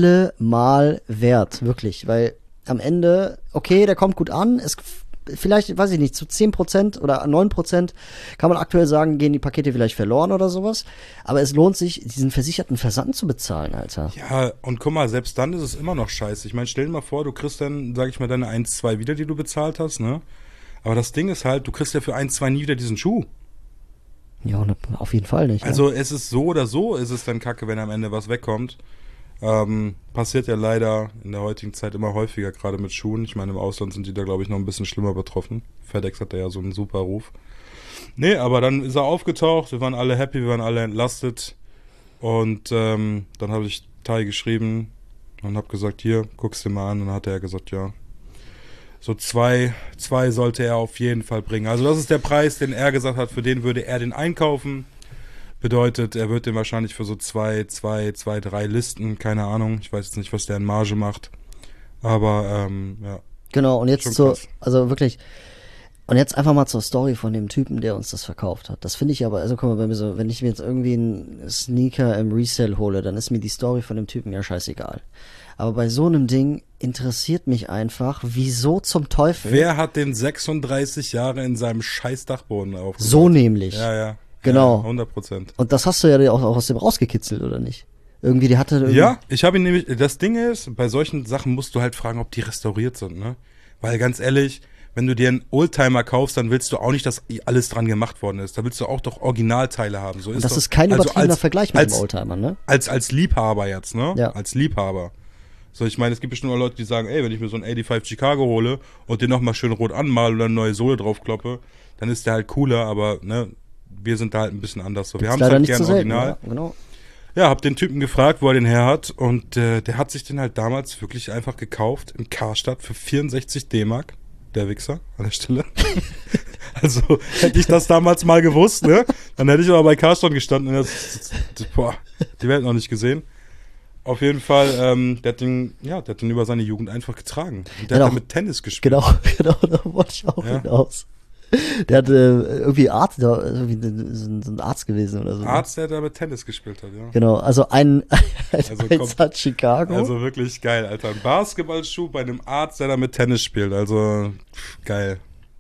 allemal wert, wirklich, weil am Ende, okay, der kommt gut an, es vielleicht, weiß ich nicht, zu zehn Prozent oder neun Prozent kann man aktuell sagen, gehen die Pakete vielleicht verloren oder sowas, aber es lohnt sich, diesen versicherten Versand zu bezahlen, Alter. Ja, und guck mal, selbst dann ist es immer noch scheiße. Ich meine, stell dir mal vor, du kriegst dann, sag ich mal, deine eins, zwei wieder, die du bezahlt hast, ne? Aber das Ding ist halt, du kriegst ja für eins, zwei nie wieder diesen Schuh. Ja, auf jeden Fall nicht. Also ja. es ist so oder so, ist es dann kacke, wenn am Ende was wegkommt. Ähm, passiert ja leider in der heutigen Zeit immer häufiger, gerade mit Schuhen. Ich meine, im Ausland sind die da, glaube ich, noch ein bisschen schlimmer betroffen. FedEx hat da ja so einen super Ruf. Nee, aber dann ist er aufgetaucht, wir waren alle happy, wir waren alle entlastet. Und ähm, dann habe ich Tai geschrieben und habe gesagt, hier, guck's dir mal an. Und dann hat er gesagt, ja, so zwei, zwei sollte er auf jeden Fall bringen. Also das ist der Preis, den er gesagt hat, für den würde er den einkaufen. Bedeutet, er wird den wahrscheinlich für so zwei, zwei, zwei, drei Listen, keine Ahnung. Ich weiß jetzt nicht, was der in Marge macht. Aber, ähm, ja. Genau, und jetzt zur, also wirklich, und jetzt einfach mal zur Story von dem Typen, der uns das verkauft hat. Das finde ich aber, also guck mal, bei mir so, wenn ich mir jetzt irgendwie einen Sneaker im Resell hole, dann ist mir die Story von dem Typen ja scheißegal. Aber bei so einem Ding interessiert mich einfach, wieso zum Teufel. Wer hat den sechsunddreißig Jahre in seinem scheiß Dachboden aufgebaut? So nämlich. Ja, ja. Genau. Ja, hundert Prozent. Und das hast du ja auch, auch aus dem rausgekitzelt, oder nicht? Irgendwie, die hatte irgendwie. Ja, ich habe ihn nämlich, das Ding ist, bei solchen Sachen musst du halt fragen, ob die restauriert sind, ne? Weil ganz ehrlich, wenn du dir einen Oldtimer kaufst, dann willst du auch nicht, dass alles dran gemacht worden ist. Da willst du auch doch Originalteile haben. So Und ist das doch, ist kein übertriebener also als, Vergleich mit als, dem Oldtimer, ne? Als, als Liebhaber jetzt, ne? Ja. Als Liebhaber. So, ich meine, es gibt bestimmt auch Leute, die sagen, ey, wenn ich mir so einen fünfundachtzig Chicago hole und den nochmal schön rot anmale oder eine neue Sohle draufkloppe, dann ist der halt cooler, aber, ne, wir sind da halt ein bisschen anders. So. Wir Gibt's haben es leider halt nicht gern so selten, original. ja, genau. Ja, hab den Typen gefragt, wo er den her hat und äh, der hat sich den halt damals wirklich einfach gekauft in Karstadt für vierundsechzig D-Mark. Der Wichser an der Stelle. Also hätte ich das damals mal gewusst, ne? Dann hätte ich aber bei Karstadt gestanden und das, das, boah, die Welt noch nicht gesehen. Auf jeden Fall, ähm, der hat den, ja, der hat den über seine Jugend einfach getragen. Und der Genau. hat damit Tennis gespielt. Genau, genau, da wollte ich auch Ja. hinaus. Der hat äh, irgendwie Arzt, da, irgendwie so ein so ein Arzt gewesen oder so. ne? Arzt, der damit Tennis gespielt hat, ja. Genau, also ein, ein Also Arzt hat Chicago. Also wirklich geil, Alter. Ein Basketballschuh bei einem Arzt, der damit Tennis spielt. Also pff, geil.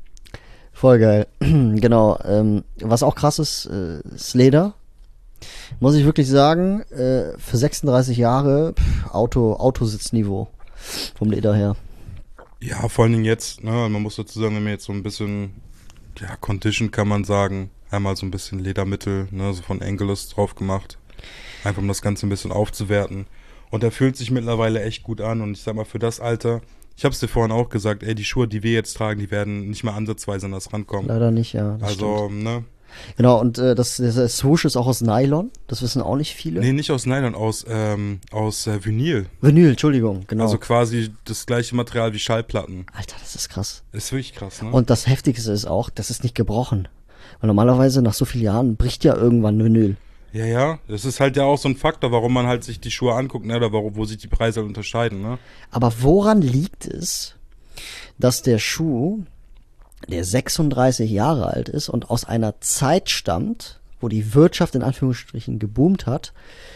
Voll geil. Genau. Ähm, was auch krass ist, äh, ist Leder. Muss ich wirklich sagen, äh, für sechsunddreißig Jahre pff, Auto, Autositzniveau vom Leder her. Ja, vor allen Dingen jetzt, ne, man muss dazu sagen, wenn wir jetzt so ein bisschen, ja, Condition kann man sagen, einmal so ein bisschen Ledermittel, ne, so von Angelus drauf gemacht. Einfach um das Ganze ein bisschen aufzuwerten. Und der fühlt sich mittlerweile echt gut an und ich sag mal, für das Alter, ich hab's dir vorhin auch gesagt, ey, die Schuhe, die wir jetzt tragen, die werden nicht mehr ansatzweise an das rankommen. Leider nicht, ja. Das Also, stimmt. ne, Genau, und äh, das, der Swoosh ist auch aus Nylon. Das wissen auch nicht viele. nee, nicht aus Nylon, aus, ähm, aus äh, Vinyl. Vinyl, Entschuldigung, genau. Also quasi das gleiche Material wie Schallplatten. Alter, das ist krass. Ist wirklich krass, ne? Und das Heftigste ist auch, das ist nicht gebrochen. Weil normalerweise nach so vielen Jahren bricht ja irgendwann Vinyl. Ja, ja, das ist halt ja auch so ein Faktor, warum man halt sich die Schuhe anguckt, ne, oder wo, wo sich die Preise halt unterscheiden, ne? Aber woran liegt es, dass der Schuh, der sechsunddreißig Jahre alt ist und aus einer Zeit stammt, wo die Wirtschaft in Anführungsstrichen geboomt hat,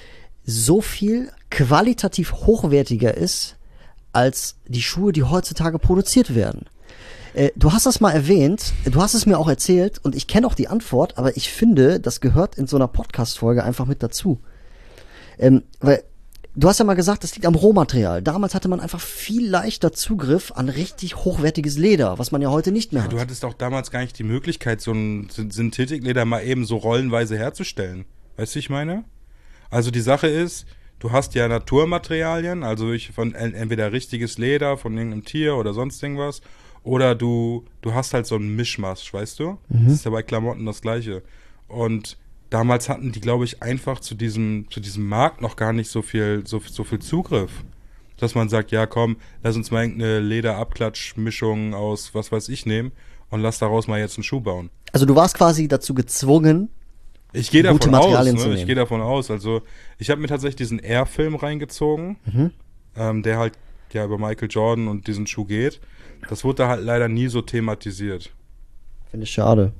so viel qualitativ hochwertiger ist als die Schuhe, die heutzutage produziert werden? Äh, du hast das mal erwähnt, du hast es mir auch erzählt und ich kenne auch die Antwort, aber ich finde, das gehört in so einer Podcast-Folge einfach mit dazu. Ähm, weil du hast ja mal gesagt, das liegt am Rohmaterial. Damals hatte man einfach viel leichter Zugriff an richtig hochwertiges Leder, was man ja heute nicht mehr Ja, hat. du hattest auch damals gar nicht die Möglichkeit, so ein Syn- Synthetikleder mal eben so rollenweise herzustellen. Weißt du, wie ich meine? Also die Sache ist, du hast ja Naturmaterialien, also ich von en- entweder richtiges Leder von irgendeinem Tier oder sonst irgendwas, oder du du hast halt so einen Mischmasch, weißt du? Das ist ja bei Klamotten das Gleiche. Und damals hatten die, glaube ich, einfach zu diesem zu diesem Markt noch gar nicht so viel so, so viel Zugriff, dass man sagt, ja komm, lass uns mal irgendeine Lederabklatschmischung aus was weiß ich nehmen und lass daraus mal jetzt einen Schuh bauen. Also du warst quasi dazu gezwungen, Ich gehe Gute davon aus, Materialien zu ne? nehmen. Ich gehe davon aus. Also ich habe mir tatsächlich diesen Air-Film reingezogen, Mhm. ähm, der halt ja über Michael Jordan und diesen Schuh geht. Das wurde da halt leider nie so thematisiert. finde ich schade.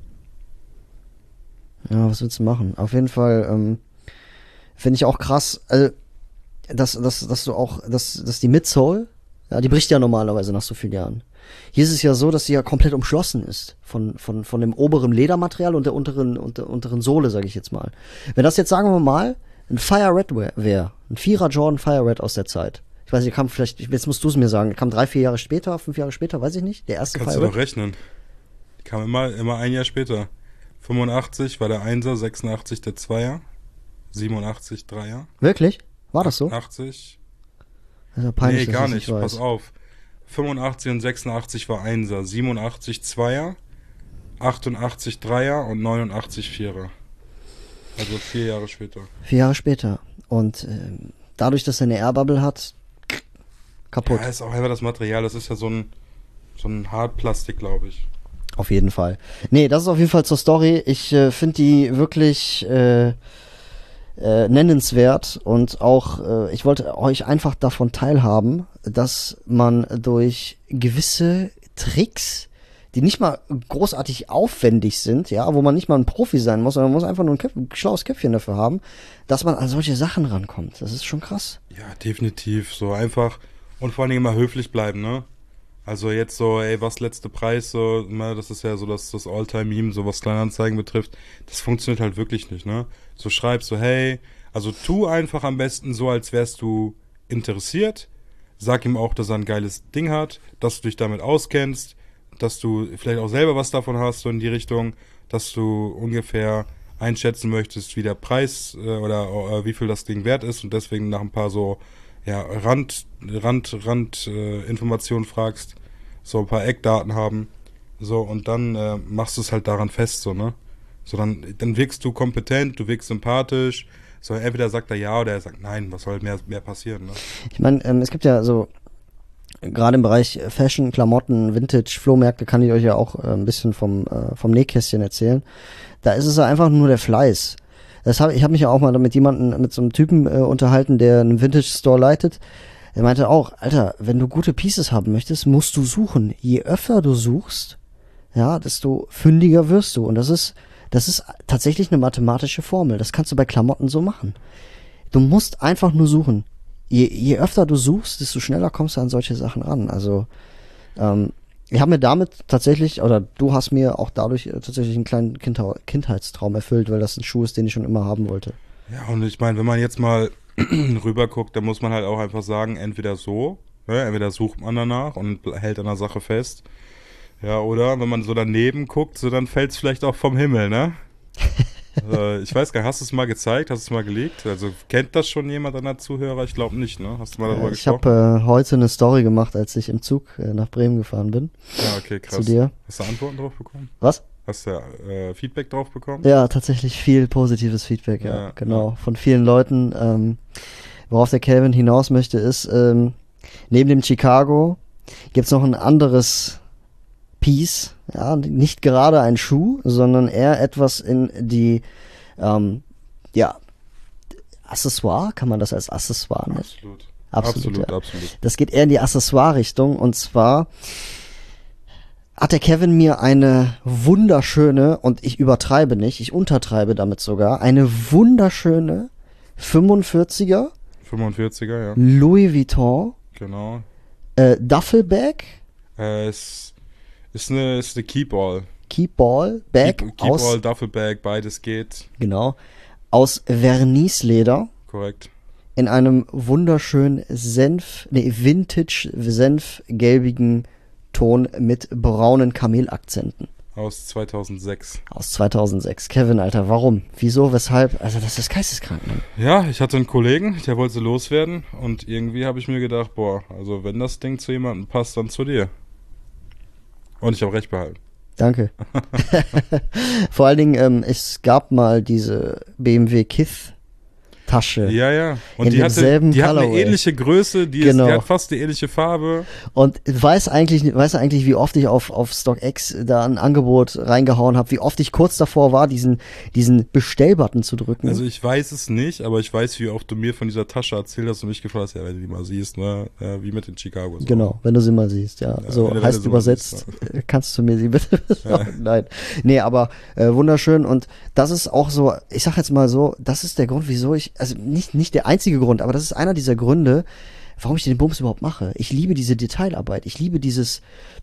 Ja, was willst du machen? Auf jeden Fall ähm, finde ich auch krass, also, dass, dass, dass du auch, dass, dass die Midsole, ja, die bricht ja normalerweise nach so vielen Jahren. Hier ist es ja so, dass sie ja komplett umschlossen ist von, von, von dem oberen Ledermaterial und der unteren, und der unteren Sohle, sage ich jetzt mal. Wenn das jetzt, sagen wir mal, ein Fire Red wäre, ein Vierer Jordan Fire Red aus der Zeit. Ich weiß nicht, kam vielleicht, jetzt musst du es mir sagen, kam drei, vier Jahre später, fünf Jahre später, weiß ich nicht, der erste Kannst Fire du Red. doch rechnen. Die kam immer, immer ein Jahr später. fünfundachtzig war der Einser, sechsundachtzig der Zweier, siebenundachtzig Dreier. Wirklich? War das so? achtzig. Das ist ja peinlich, Nee, dass gar ich's nicht. weiß. Pass auf. fünfundachtzig und sechsundachtzig war Einser, siebenundachtzig Zweier, achtundachtzig Dreier und neunundachtzig Vierer. Also vier Jahre später. Vier Jahre später. Und ähm, dadurch, dass er eine Airbubble hat, kaputt. Ja, ist auch einfach das Material. Das ist ja so ein, so ein Hartplastik, glaube ich. Auf jeden Fall. Nee, das ist auf jeden Fall zur Story. Ich äh, finde die wirklich äh, äh, nennenswert und auch, äh, ich wollte euch einfach davon teilhaben, dass man durch gewisse Tricks, die nicht mal großartig aufwendig sind, ja, wo man nicht mal ein Profi sein muss, sondern man muss einfach nur ein, Köpf, ein schlaues Köpfchen dafür haben, dass man an solche Sachen rankommt. Das ist schon krass. Ja, definitiv. So einfach. Und vor allen Dingen immer höflich bleiben, ne? Also jetzt so, ey, was letzte Preis, so, ne, das ist ja so das, das All-Time-Meme, so was Kleinanzeigen betrifft. Das funktioniert halt wirklich nicht, ne? So schreibst du, hey, also tu einfach am besten so, als wärst du interessiert. Sag ihm auch, dass er ein geiles Ding hat, dass du dich damit auskennst, dass du vielleicht auch selber was davon hast, so in die Richtung, dass du ungefähr einschätzen möchtest, wie der Preis äh, oder äh, wie viel das Ding wert ist und deswegen nach ein paar so ja, Rand, Rand, Rand äh, Informationen fragst, so ein paar Eckdaten haben, so und dann äh, machst du es halt daran fest, so, ne? Sondern dann wirkst du kompetent, du wirkst sympathisch. So, entweder sagt er ja oder er sagt nein, was soll mehr, mehr passieren, ne? Ich meine, ähm, es gibt ja so, gerade im Bereich Fashion, Klamotten, Vintage, Flohmärkte kann ich euch ja auch äh, ein bisschen vom, äh, vom Nähkästchen erzählen. Da ist es ja einfach nur der Fleiß. Das hab, ich habe mich ja auch mal mit jemandem, mit so einem Typen äh, unterhalten, der einen Vintage-Store leitet. Er meinte auch, Alter, wenn du gute Pieces haben möchtest, musst du suchen. Je öfter du suchst, ja, desto fündiger wirst du. Und das ist Das ist tatsächlich eine mathematische Formel. Das kannst du bei Klamotten so machen. Du musst einfach nur suchen. Je, je öfter du suchst, desto schneller kommst du an solche Sachen ran. Also ähm, ich habe mir damit tatsächlich, oder du hast mir auch dadurch äh, tatsächlich einen kleinen Kindha- Kindheitstraum erfüllt, weil das ein Schuh ist, den ich schon immer haben wollte. Ja, und ich meine, wenn man jetzt mal rüber guckt, dann muss man halt auch einfach sagen, entweder so, ne, entweder sucht man danach und hält an der Sache fest. Ja, oder wenn man so daneben guckt, so dann fällt es vielleicht auch vom Himmel, ne? äh, ich weiß gar nicht, hast du es mal gezeigt, hast du es mal gelegt? Also kennt das schon jemand deiner Zuhörer? Ich glaube nicht, ne? Hast du mal darüber Äh, ich gesprochen? Ich habe äh, heute eine Story gemacht, als ich im Zug äh, nach Bremen gefahren bin. Ja, okay, krass. Zu dir. Hast du Antworten drauf bekommen? Was? Hast du äh, Feedback drauf bekommen? Ja, tatsächlich viel positives Feedback, ja, Ja, genau. Von vielen Leuten. Ähm, worauf der Calvin hinaus möchte, ist, ähm, neben dem Chicago gibt's noch ein anderes Piece, ja, nicht gerade ein Schuh, sondern eher etwas in die, ähm, ja, Accessoire, kann man das als Accessoire nennen? Absolut. Absolut, Absolut, ja. absolut. Das geht eher in die Accessoire-Richtung, und zwar hat der Kevin mir eine wunderschöne, und ich übertreibe nicht, ich untertreibe damit sogar, eine wunderschöne fünfundvierziger fünfundvierziger, ja. Louis Vuitton Genau. äh, Duffelbag, Äh, es ist eine, ist eine Keep-All. Keep-Ball Bag Keep, aus, Keep-All, Duffelbag, beides geht. genau, aus Vernice-Leder Korrekt. in einem wunderschönen Senf, nee, Vintage-Senf-gelbigen Ton mit braunen Kamelakzenten. Aus zweitausendsechs. Aus zweitausendsechs. Kevin, Alter, warum? Wieso? Weshalb? Also das ist geisteskrank, Mann. Ja, ich hatte einen Kollegen, der wollte sie loswerden und irgendwie habe ich mir gedacht, boah, also wenn das Ding zu jemandem passt, dann zu dir. Und ich habe recht behalten. Danke. Vor allen Dingen, ähm, es gab mal diese B M W Kith Tasche. Ja, ja. Und In die hatte, demselben die hat eine Colorway. ähnliche Größe, die, Genau. ist, die hat fast eine ähnliche Farbe. Und weiß eigentlich, weiß eigentlich, wie oft ich auf, auf StockX da ein Angebot reingehauen habe, wie oft ich kurz davor war, diesen, diesen Bestellbutton zu drücken. Also ich weiß es nicht, aber ich weiß, wie oft du mir von dieser Tasche erzählt hast und mich gefragt hast, ja, wenn du die mal siehst, ne, äh, wie mit den Chicagos. Genau, wenn du sie mal siehst, ja. Ja, so wenn du- heißt wenn du sie mal übersetzt, siehst, äh, kannst du mir sie bitte besorgen? Ja. Nein. Nee, aber äh, wunderschön, und das ist auch so, ich sag jetzt mal so, das ist der Grund, wieso ich, also nicht, nicht der einzige Grund, aber das ist einer dieser Gründe, warum ich den Bums überhaupt mache. Ich liebe diese Detailarbeit, ich liebe dieses,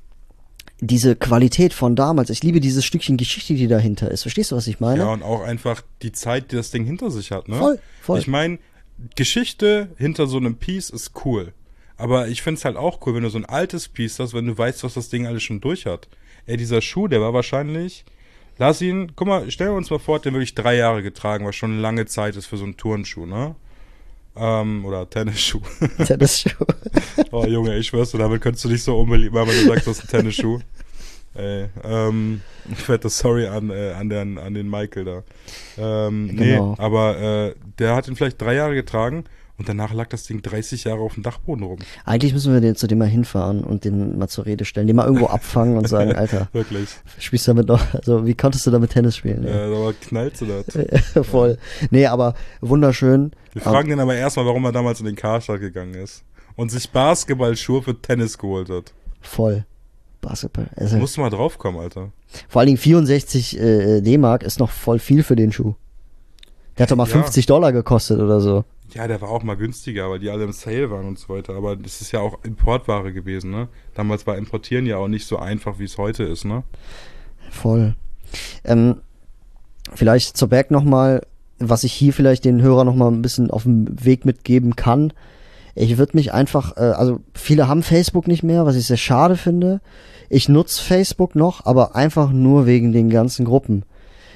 diese Qualität von damals, ich liebe dieses Stückchen Geschichte, die dahinter ist. Verstehst du, was ich meine? Ja, und auch einfach die Zeit, die das Ding hinter sich hat, ne? Voll, voll. Ich meine, Geschichte hinter so einem Piece ist cool. Aber ich find's halt auch cool, wenn du so ein altes Piece hast, wenn du weißt, was das Ding alles schon durch hat. Ey, dieser Schuh, der war wahrscheinlich, lass ihn, guck mal, stellen wir uns mal vor, den wirklich drei Jahre getragen, was schon eine lange Zeit ist für so einen Turnschuh, ne? Ähm, oder Tennisschuh. Tennisschuh. Oh Junge, ich schwör's dir, damit könntest du nicht so unbeliebt machen, wenn du sagst, das ist ein Tennisschuh. Ey, ähm, fette Sorry an, äh, an, den, an den Michael da. Ähm, Genau. Nee, aber äh, der hat ihn vielleicht drei Jahre getragen und danach lag das Ding dreißig Jahre auf dem Dachboden rum. Eigentlich müssen wir den, zu dem mal hinfahren und den mal zur Rede stellen, den mal irgendwo abfangen und sagen, Alter, Wirklich. spielst du damit noch, also wie konntest du damit Tennis spielen? Äh, aber knallst du das? Ja. Voll. Nee, aber wunderschön. Wir fragen den aber erstmal, warum er damals in den Karstadt gegangen ist und sich Basketballschuhe für Tennis geholt hat. Voll. Basketball. Also, Musst du mal draufkommen, Alter. vor allen Dingen vierundsechzig äh, D-Mark ist noch voll viel für den Schuh. Der hat doch mal Ja. fünfzig Dollar gekostet oder so. Ja, der war auch mal günstiger, weil die alle im Sale waren und so weiter. Aber das ist ja auch Importware gewesen, ne? Damals war Importieren ja auch nicht so einfach, wie es heute ist, ne? Voll. Ähm, vielleicht zur Bag nochmal, was ich hier vielleicht den Hörer nochmal ein bisschen auf dem Weg mitgeben kann. Ich würde mich einfach, äh, also viele haben Facebook nicht mehr, was ich sehr schade finde. Ich nutze Facebook noch, aber einfach nur wegen den ganzen Gruppen.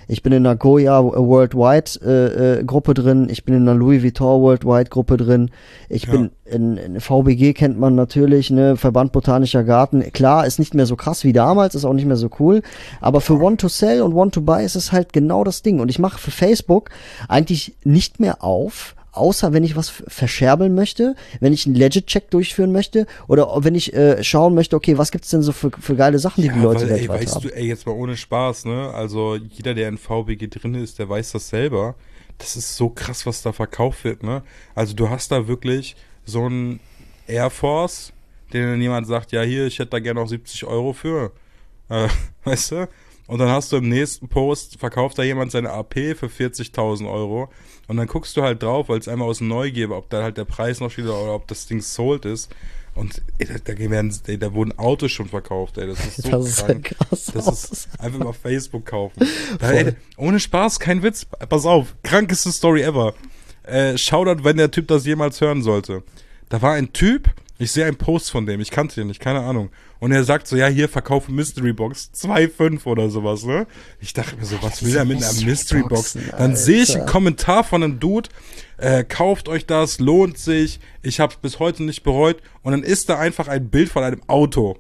ich bin in einer Goya Worldwide äh, äh, Gruppe drin, ich bin in einer Louis Vuitton Worldwide Gruppe drin, ich Ja. bin in, in V B G kennt man natürlich, ne, Verband Botanischer Garten. Klar, ist nicht mehr so krass wie damals, ist auch nicht mehr so cool, aber für One to Sell und One to Buy ist es halt genau das Ding. Und ich mache für Facebook eigentlich nicht mehr auf, außer wenn ich was f- verscherbeln möchte, wenn ich einen Legit-Check durchführen möchte oder wenn ich äh, schauen möchte, okay, was gibt's denn so für, für geile Sachen, die die Leute weil, ey, weltweit weißt haben. du, ey, jetzt mal ohne Spaß, ne? Also jeder, der in V B G drin ist, der weiß das selber. Das ist so krass, was da verkauft wird, ne? Also du hast da wirklich so einen Air Force, den dann jemand sagt, ja hier, ich hätte da gerne noch siebzig Euro für. Äh, weißt du? Und dann hast du im nächsten Post, verkauft da jemand seine A P für vierzigtausend Euro. Und dann guckst du halt drauf, weil es einmal aus Neugier, ob da halt der Preis noch steht oder ob das Ding sold ist. Und ey, da, da, werden, ey, da wurden Autos schon verkauft, ey. Das ist so Das ist ja krank. krass. Das ist einfach mal Facebook kaufen. Da, ey, ohne Spaß, kein Witz. Pass auf, krankeste Story ever. Äh, Shoutout, wenn der Typ das jemals hören sollte. Da war ein Typ, ich sehe einen Post von dem, ich kannte den nicht, keine Ahnung. Und er sagt so, ja, hier, verkaufe Mystery Box, zwei Komma fünf oder sowas, ne? Ich dachte mir so, was will er mit einer Mystery Box? Dann sehe ich einen Kommentar von einem Dude, äh, kauft euch das, lohnt sich, ich hab's bis heute nicht bereut. Und dann ist da einfach ein Bild von einem Auto.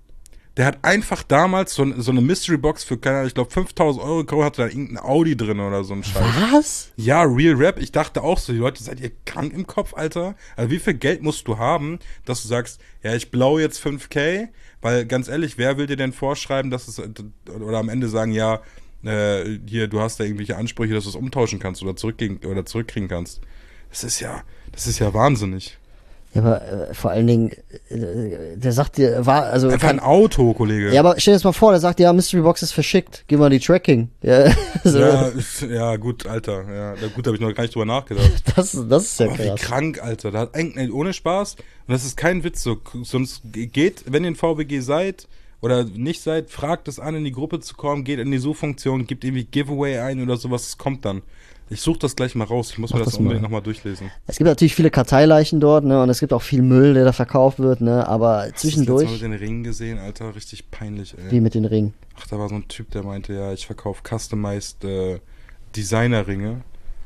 Der hat einfach damals so, so eine Mystery Box für, keine Ahnung, ich glaube fünftausend Euro gekauft, hatte da irgendein Audi drin oder so ein Scheiß. Was? Ja, Real Rap. Ich dachte auch so, die Leute, seid ihr krank im Kopf, Alter? Also wie viel Geld musst du haben, dass du sagst, ja, ich blau jetzt fünf K? Weil ganz ehrlich, wer will dir denn vorschreiben, dass es, oder am Ende sagen, ja, äh, hier, du hast da irgendwelche Ansprüche, dass du es umtauschen kannst oder zurückgehen, oder zurückkriegen kannst. Das ist ja, das ist ja wahnsinnig. Ja, aber äh, vor allen Dingen, äh, der sagt dir, war, also. Einfach kann, ein Auto, Kollege. ja, aber stell dir das mal vor, der sagt, ja, Mystery Box ist verschickt, gib mal die Tracking. Ja, so, Ja, ja, gut, Alter. Ja, da- gut, da habe ich noch gar nicht drüber nachgedacht. das, das ist ja Aber wie krass. krank, Alter. Da hat eigentlich ohne Spaß. Und das ist kein Witz. So, sonst geht, wenn ihr in V B G seid oder nicht seid, fragt es an, in die Gruppe zu kommen, geht in die Suchfunktion, gibt irgendwie Giveaway ein oder sowas, es kommt dann. Ich suche das gleich mal raus. Ich muss Mach mir das das mal. unbedingt nochmal durchlesen. Es gibt natürlich viele Karteileichen dort, ne, und es gibt auch viel Müll, der da verkauft wird, ne, aber Hast du das zwischendurch, letzte Mal mit den Ringen gesehen, Alter? Richtig peinlich, ey. wie mit den Ringen. Ach, da war so ein Typ, der meinte, ja, ich verkaufe customized äh, Designer-Ringe.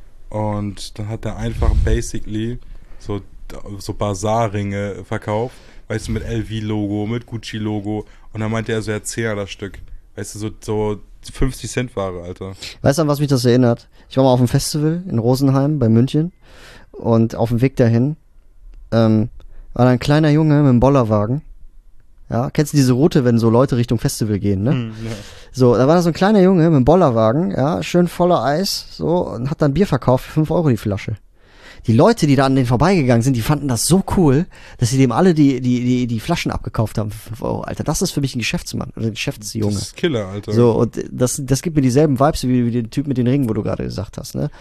Und dann hat er einfach basically so, so Bazar-Ringe verkauft. Weißt du, mit L V-Logo, mit Gucci-Logo. Und dann meinte er so, ja, zehner das Stück. Weißt du, so, so fünfzig Cent Ware, Alter. Weißt du, an was mich das erinnert? Ich war mal auf einem Festival in Rosenheim bei München und auf dem Weg dahin ähm, war da ein kleiner Junge mit einem Bollerwagen. Ja, kennst du diese Route, wenn so Leute Richtung Festival gehen, ne? Hm, ja. So, da war da so ein kleiner Junge mit einem Bollerwagen, ja, schön voller Eis, so, und hat dann Bier verkauft für fünf Euro die Flasche. Die Leute, die da an den vorbeigegangen sind, die fanden das so cool, dass sie dem alle die, die, die, die Flaschen abgekauft haben für fünf Euro. Alter, das ist für mich ein Geschäftsmann oder ein Geschäftsjunge. Das ist Killer, Alter. So, und das, das gibt mir dieselben Vibes wie, wie den Typ mit den Ringen, wo du gerade gesagt hast, ne?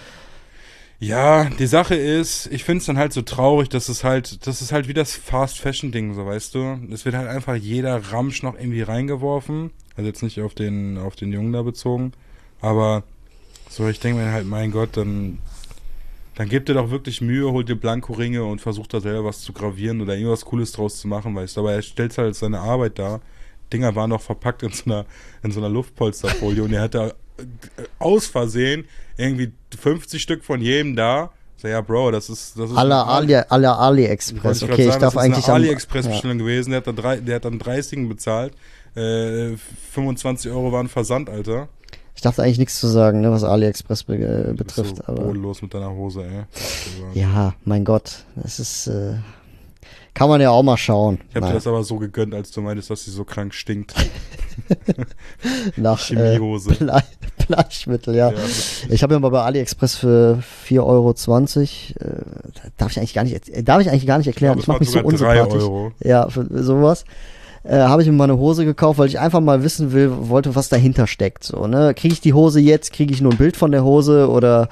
Ja, die Sache ist, ich find's dann halt so traurig, dass es halt, das ist halt wie das Fast-Fashion-Ding, so weißt du. Es wird halt einfach jeder Ramsch noch irgendwie reingeworfen. Also jetzt nicht auf den, auf den Jungen da bezogen. Aber so, ich denke mir halt, mein Gott, dann, dann gebt ihr doch wirklich Mühe, holt dir Blankoringe und versucht da selber was zu gravieren oder irgendwas Cooles draus zu machen, weißt du. Aber er stellt halt seine Arbeit dar. Dinger waren noch verpackt in so einer, in so einer Luftpolsterfolie und er hat da aus Versehen irgendwie fünfzig Stück von jedem da. So, ja, Bro, das ist... das ist Aller ein Ali, aller Wollte AliExpress. ich grad Okay, ich sagen, darf das ist eigentlich eine am- AliExpress-Bestellung gewesen. Der hat, dann drei, der hat dann dreißig bezahlt. Äh, fünfundzwanzig Euro waren Versand, Alter. Ich darf da eigentlich nichts zu sagen, ne, was AliExpress be äh, betrifft. So Aber bodenlos mit deiner Hose, ey. ja, mein Gott, das ist, äh, kann man ja auch mal schauen. Ich habe dir Naja, das aber so gegönnt, als du meintest, dass sie so krank stinkt. nach äh, Chemiehose. Ble Bleichmittel, ja. Ja. Ich habe ja mal bei AliExpress für vier Euro zwanzig, äh, darf ich eigentlich gar nicht, äh, darf ich eigentlich gar nicht erklären. Aber Ich es mache waren mich so sogar drei unsympathisch. Euro. Ja, für sowas. Äh, habe ich mir mal eine Hose gekauft, weil ich einfach mal wissen will, wollte, was dahinter steckt. So, ne? Kriege ich die Hose jetzt? Kriege ich nur ein Bild von der Hose oder?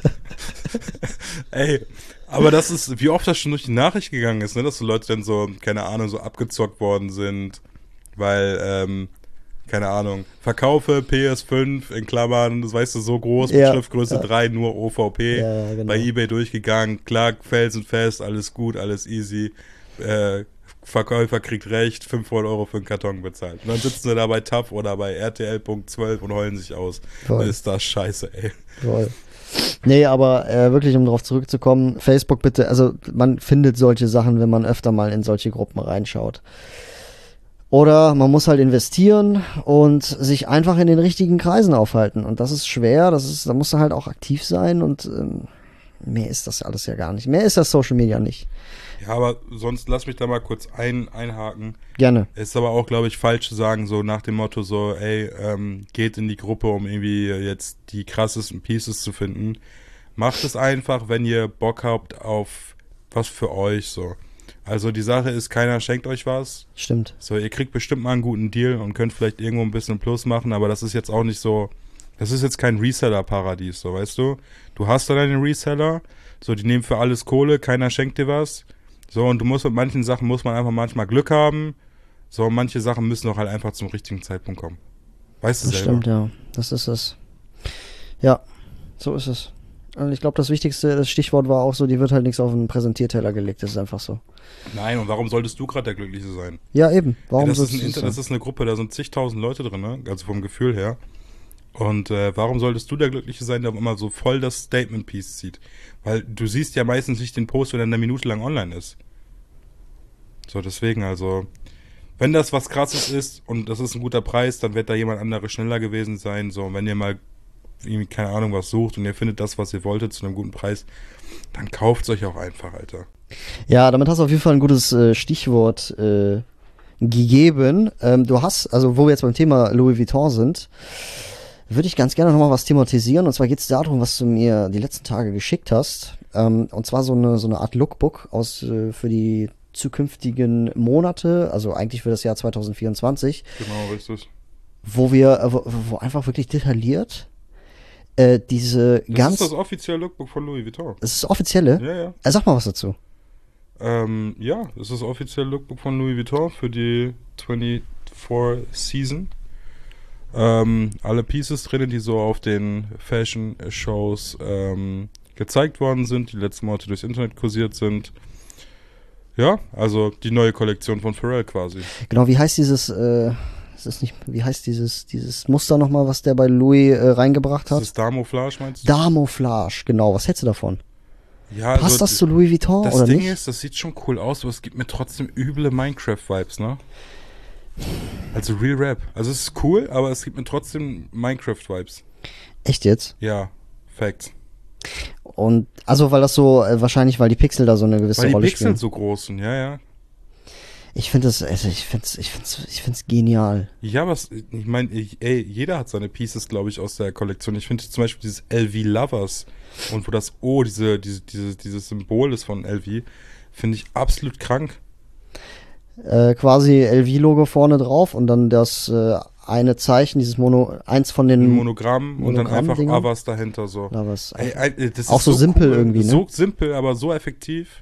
Ey, aber das ist, wie oft das schon durch die Nachricht gegangen ist, ne, dass so Leute dann so, keine Ahnung, so abgezockt worden sind, weil, ähm, keine Ahnung, verkaufe P S fünf in Klammern, das weißt du, so groß, mit Ja, Schriftgröße ja. drei, nur O V P, Ja, genau. bei eBay durchgegangen, klar, felsenfest, alles gut, alles easy, äh, Verkäufer kriegt recht, fünfhundert Euro für einen Karton bezahlt. Und dann sitzen sie da bei T A F oder bei R T L Punkt zwölf und heulen sich aus. Voll. Ist das scheiße, ey. Voll. Nee, aber äh, wirklich, um darauf zurückzukommen, Facebook bitte, also man findet solche Sachen, wenn man öfter mal in solche Gruppen reinschaut. Oder man muss halt investieren und sich einfach in den richtigen Kreisen aufhalten. Und das ist schwer, das ist, da musst du halt auch aktiv sein und ähm, mehr ist das alles ja gar nicht. Mehr ist das Social Media nicht. Ja, aber sonst lass mich da mal kurz ein, einhaken. Gerne. Ist aber auch, glaube ich, falsch zu sagen, so nach dem Motto so, ey, ähm, geht in die Gruppe, um irgendwie jetzt die krassesten Pieces zu finden. Macht es einfach, wenn ihr Bock habt auf was für euch, so. Also die Sache ist, keiner schenkt euch was. Stimmt. So, ihr kriegt bestimmt mal einen guten Deal und könnt vielleicht irgendwo ein bisschen Plus machen, aber das ist jetzt auch nicht so, das ist jetzt kein Reseller-Paradies, so, weißt du? Du hast da deine Reseller, so, die nehmen für alles Kohle, keiner schenkt dir was. So, und du musst mit manchen Sachen muss man einfach manchmal Glück haben. So, und manche Sachen müssen auch halt einfach zum richtigen Zeitpunkt kommen. Weißt du Das selber? stimmt, ja. Das ist es. Ja, so ist es. Und ich glaube, das wichtigste, das Stichwort war auch so, die wird halt nichts auf einen Präsentierteller gelegt. Das ist einfach so. Nein, und warum solltest du gerade der Glückliche sein? Ja, eben. Warum Ja, das, ist sollst ein du Inter- das das ist eine Gruppe, da sind zigtausend Leute drin, ne? Also vom Gefühl her. Und äh, warum solltest du der Glückliche sein, der immer so voll das Statement-Piece zieht? Weil du siehst ja meistens nicht den Post, wenn er eine Minute lang online ist. So, deswegen also, wenn das was Krasses ist und das ist ein guter Preis, dann wird da jemand anderes schneller gewesen sein. So, und wenn ihr mal, irgendwie, keine Ahnung, was sucht und ihr findet das, was ihr wolltet, zu einem guten Preis, dann kauft's euch auch einfach, Alter. Ja, damit hast du auf jeden Fall ein gutes äh, Stichwort äh, gegeben. Ähm, du hast, also wo wir jetzt beim Thema Louis Vuitton sind, würde ich ganz gerne nochmal was thematisieren. Und zwar geht es darum, was du mir die letzten Tage geschickt hast. Ähm, und zwar so eine, so eine Art Lookbook aus äh, für die zukünftigen Monate, also eigentlich für das Jahr zwanzig vierundzwanzig. Genau, richtig. Wo wir, wo, wo einfach wirklich detailliert äh, diese Das ganz... ist das offizielle Lookbook von Louis Vuitton. Das ist das offizielle? Ja, ja. Äh, sag mal was dazu. Ähm, ja, das ist das offizielle Lookbook von Louis Vuitton für die vierundzwanzig Season. Ähm, alle Pieces drin, die so auf den Fashion-Shows ähm, gezeigt worden sind, die letzten Monate durchs Internet kursiert sind. Ja, also die neue Kollektion von Pharrell quasi. Genau, wie heißt dieses, äh, ist das nicht, wie heißt dieses, dieses Muster nochmal, was der bei Louis äh, reingebracht hat? Das ist Damouflage, meinst du? Damouflage, genau. Was hältst du davon? Ja, Passt also das zu Louis Vuitton das oder Ding nicht? ist, das sieht schon cool aus, aber es gibt mir trotzdem üble Minecraft-Vibes, ne? Also Real Rap. Also es ist cool, aber es gibt mir trotzdem Minecraft-Vibes. Echt jetzt? Ja, Facts. Und also weil das so äh, wahrscheinlich, weil die Pixel da so eine gewisse Weil die Rolle Pixel spielen. so groß sind, ja, ja. Ich finde das, also ich finde ich find's, ich find's genial. Ja, was, ich meine, ey, jeder hat seine Pieces, glaube ich, aus der Kollektion. Ich finde zum Beispiel dieses L V Lovers und wo das O, diese, diese, diese, dieses Symbol ist von L V, finde ich absolut krank. Äh, quasi L V-Logo vorne drauf und dann das äh, eine Zeichen, dieses Mono, eins von den Ein Monogramm und dann einfach Monogramm-Dinger. Avas dahinter so. Lovers. Ey, ey, das ist Auch so simpel irgendwie, ne? So simpel, aber so effektiv.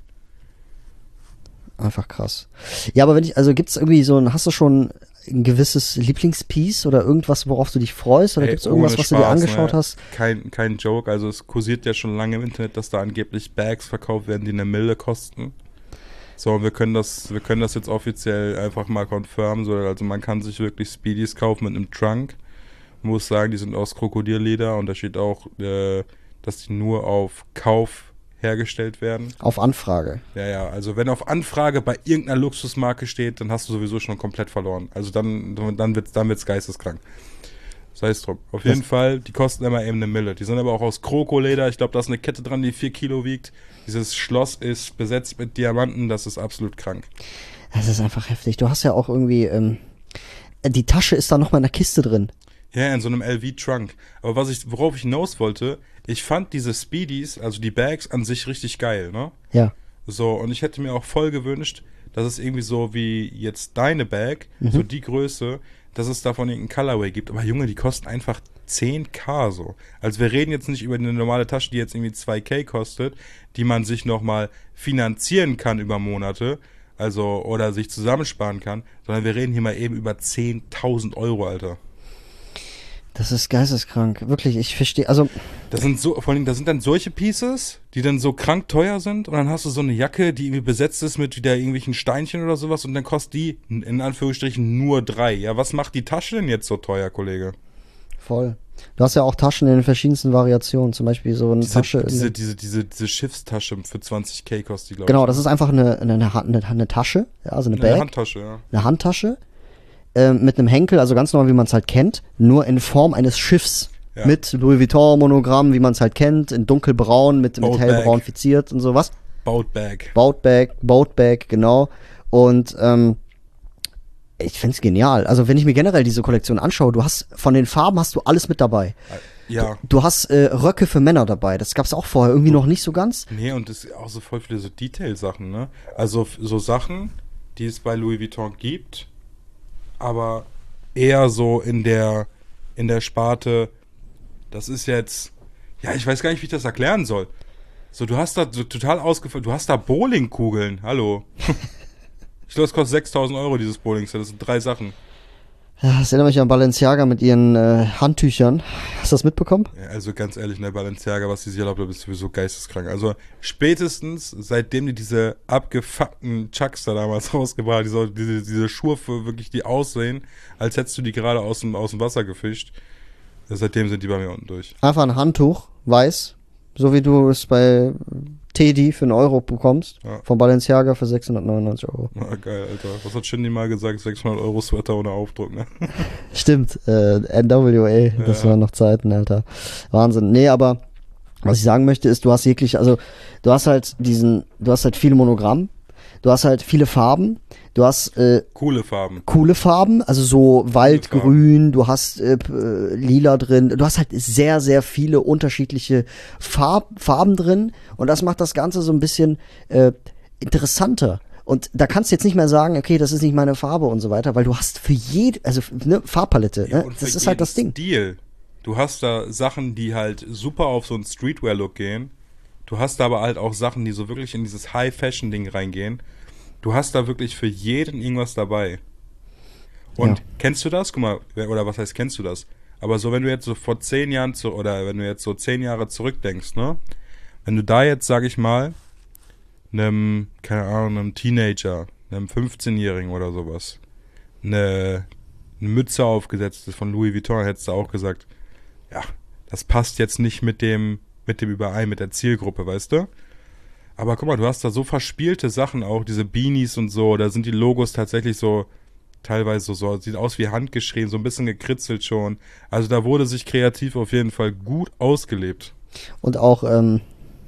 Einfach krass. Ja, aber wenn ich, also gibt's irgendwie so ein, hast du schon ein gewisses Lieblingspiece oder irgendwas, worauf du dich freust? Oder Ey, gibt's irgendwas, ohne was du dir Spaß, angeschaut ne? hast? Kein, kein Joke, also es kursiert ja schon lange im Internet, dass da angeblich Bags verkauft werden, die eine Mille kosten. So, und wir können das, wir können das jetzt offiziell einfach mal confirmen. So, also man kann sich wirklich Speedies kaufen mit einem Trunk. Man muss sagen, die sind aus Krokodilleder und da steht auch, äh, dass die nur auf Kauf hergestellt werden. Auf Anfrage. Ja, ja, also wenn auf Anfrage bei irgendeiner Luxusmarke steht, dann hast du sowieso schon komplett verloren. Also dann, dann wird's, dann wird's geisteskrank. Sei es drum. Auf jeden Fall, die kosten immer eben eine Mille. Die sind aber auch aus Krokoleder. Ich glaube, da ist eine Kette dran, die vier Kilo wiegt. Dieses Schloss ist besetzt mit Diamanten. Das ist absolut krank. Das ist einfach heftig. Du hast ja auch irgendwie, ähm, die Tasche ist da nochmal in der Kiste drin. Ja, in so einem L V-Trunk. Aber was ich, worauf ich hinaus wollte, ich fand diese Speedies, also die Bags an sich richtig geil, ne? Ja. So, und ich hätte mir auch voll gewünscht, dass es irgendwie so wie jetzt deine Bag, Mhm. so die Größe, dass es davon irgendeinen Colorway gibt. Aber Junge, die kosten einfach zehn K so. Also wir reden jetzt nicht über eine normale Tasche, die jetzt irgendwie zwei K kostet, die man sich nochmal finanzieren kann über Monate, also oder sich zusammensparen kann, sondern wir reden hier mal eben über zehntausend Euro, Alter. Das ist geisteskrank. Wirklich, ich verstehe, also... Das sind so, vor allem, da sind dann solche Pieces, die dann so krank teuer sind und dann hast du so eine Jacke, die irgendwie besetzt ist mit wieder irgendwelchen Steinchen oder sowas und dann kostet die, in Anführungsstrichen, nur drei. Ja, was macht die Tasche denn jetzt so teuer, Kollege? Voll. Du hast ja auch Taschen in den verschiedensten Variationen, zum Beispiel so eine diese, Tasche... Diese, diese, diese, diese Schiffstasche für zwanzig K kostet die, glaube ich. Genau, das ist einfach eine, eine, eine, eine Tasche, ja, also eine Bag. Eine Handtasche, ja. Eine Handtasche äh, mit einem Henkel, also ganz normal, wie man es halt kennt, nur in Form eines Schiffs. Ja. Mit Louis Vuitton-Monogramm, wie man es halt kennt, in dunkelbraun, mit, mit hellbraun fiziert und sowas. Boat Bag. Boat Bag, Boat Bag, genau. Und ähm, ich find's genial. Also wenn ich mir generell diese Kollektion anschaue, du hast von den Farben hast du alles mit dabei. Ja. Du, du hast äh, Röcke für Männer dabei. Das gab's auch vorher irgendwie noch nicht so ganz. Nee, und das ist auch so voll viele so Detail-Sachen, ne? Also so Sachen, die es bei Louis Vuitton gibt, aber eher so in der in der Sparte. Das ist jetzt, ja, ich weiß gar nicht, wie ich das erklären soll. So, du hast da so total ausgefallen, du hast da Bowlingkugeln, hallo. Ich glaube, es kostet sechstausend Euro, dieses Bowling-Set, das sind drei Sachen. Ja, das erinnert mich an Balenciaga mit ihren äh, Handtüchern. Hast du das mitbekommen? Ja, also ganz ehrlich, ne, Balenciaga, was die sich erlaubt, ist sowieso geisteskrank. Also spätestens, seitdem die diese abgefuckten Chucks da damals rausgebracht haben, diese, diese, diese Schuhe für wirklich, die aussehen, als hättest du die gerade aus dem, aus dem Wasser gefischt. Seitdem sind die bei mir unten durch. Einfach ein Handtuch, weiß, so wie du es bei Teddy für einen Euro bekommst, ja. Von Balenciaga für sechshundertneunundneunzig Euro. Na geil, Alter. Was hat Shindy mal gesagt? sechshundert Euro Sweater ohne Aufdruck, ne? Stimmt, äh, N W A, das ja. waren noch Zeiten, Alter. Wahnsinn. Nee, aber was ich sagen möchte ist, du hast jeglich, also du hast halt diesen, du hast halt viele Monogramm, du hast halt viele Farben, du hast äh, coole Farben. Coole Farben, also so Waldgrün, du hast äh, äh, Lila drin, du hast halt sehr, sehr viele unterschiedliche Farb, Farben drin und das macht das Ganze so ein bisschen äh, interessanter. Und da kannst du jetzt nicht mehr sagen, okay, das ist nicht meine Farbe und so weiter, weil du hast für jede, also ne, Farbpalette, ja, ne? Das ist halt das Ding. Stil. Du hast da Sachen, die halt super auf so einen Streetwear-Look gehen. Du hast da aber halt auch Sachen, die so wirklich in dieses High-Fashion-Ding reingehen. Du hast da wirklich für jeden irgendwas dabei. Und ja. Kennst du das? Guck mal, oder was heißt kennst du das? Aber so, wenn du jetzt so vor zehn Jahren zu, oder wenn du jetzt so zehn Jahre zurückdenkst, ne? Wenn du da jetzt, sag ich mal, einem, keine Ahnung, einem Teenager, einem fünfzehnjährigen oder sowas, eine, eine Mütze aufgesetzt ist von Louis Vuitton, hättest du auch gesagt, ja, das passt jetzt nicht mit dem, mit dem überein, mit der Zielgruppe, weißt du? Aber guck mal, du hast da so verspielte Sachen auch, diese Beanies und so, da sind die Logos tatsächlich so, teilweise so, so sieht aus wie handgeschrieben, so ein bisschen gekritzelt schon. Also da wurde sich kreativ auf jeden Fall gut ausgelebt. Und auch ähm,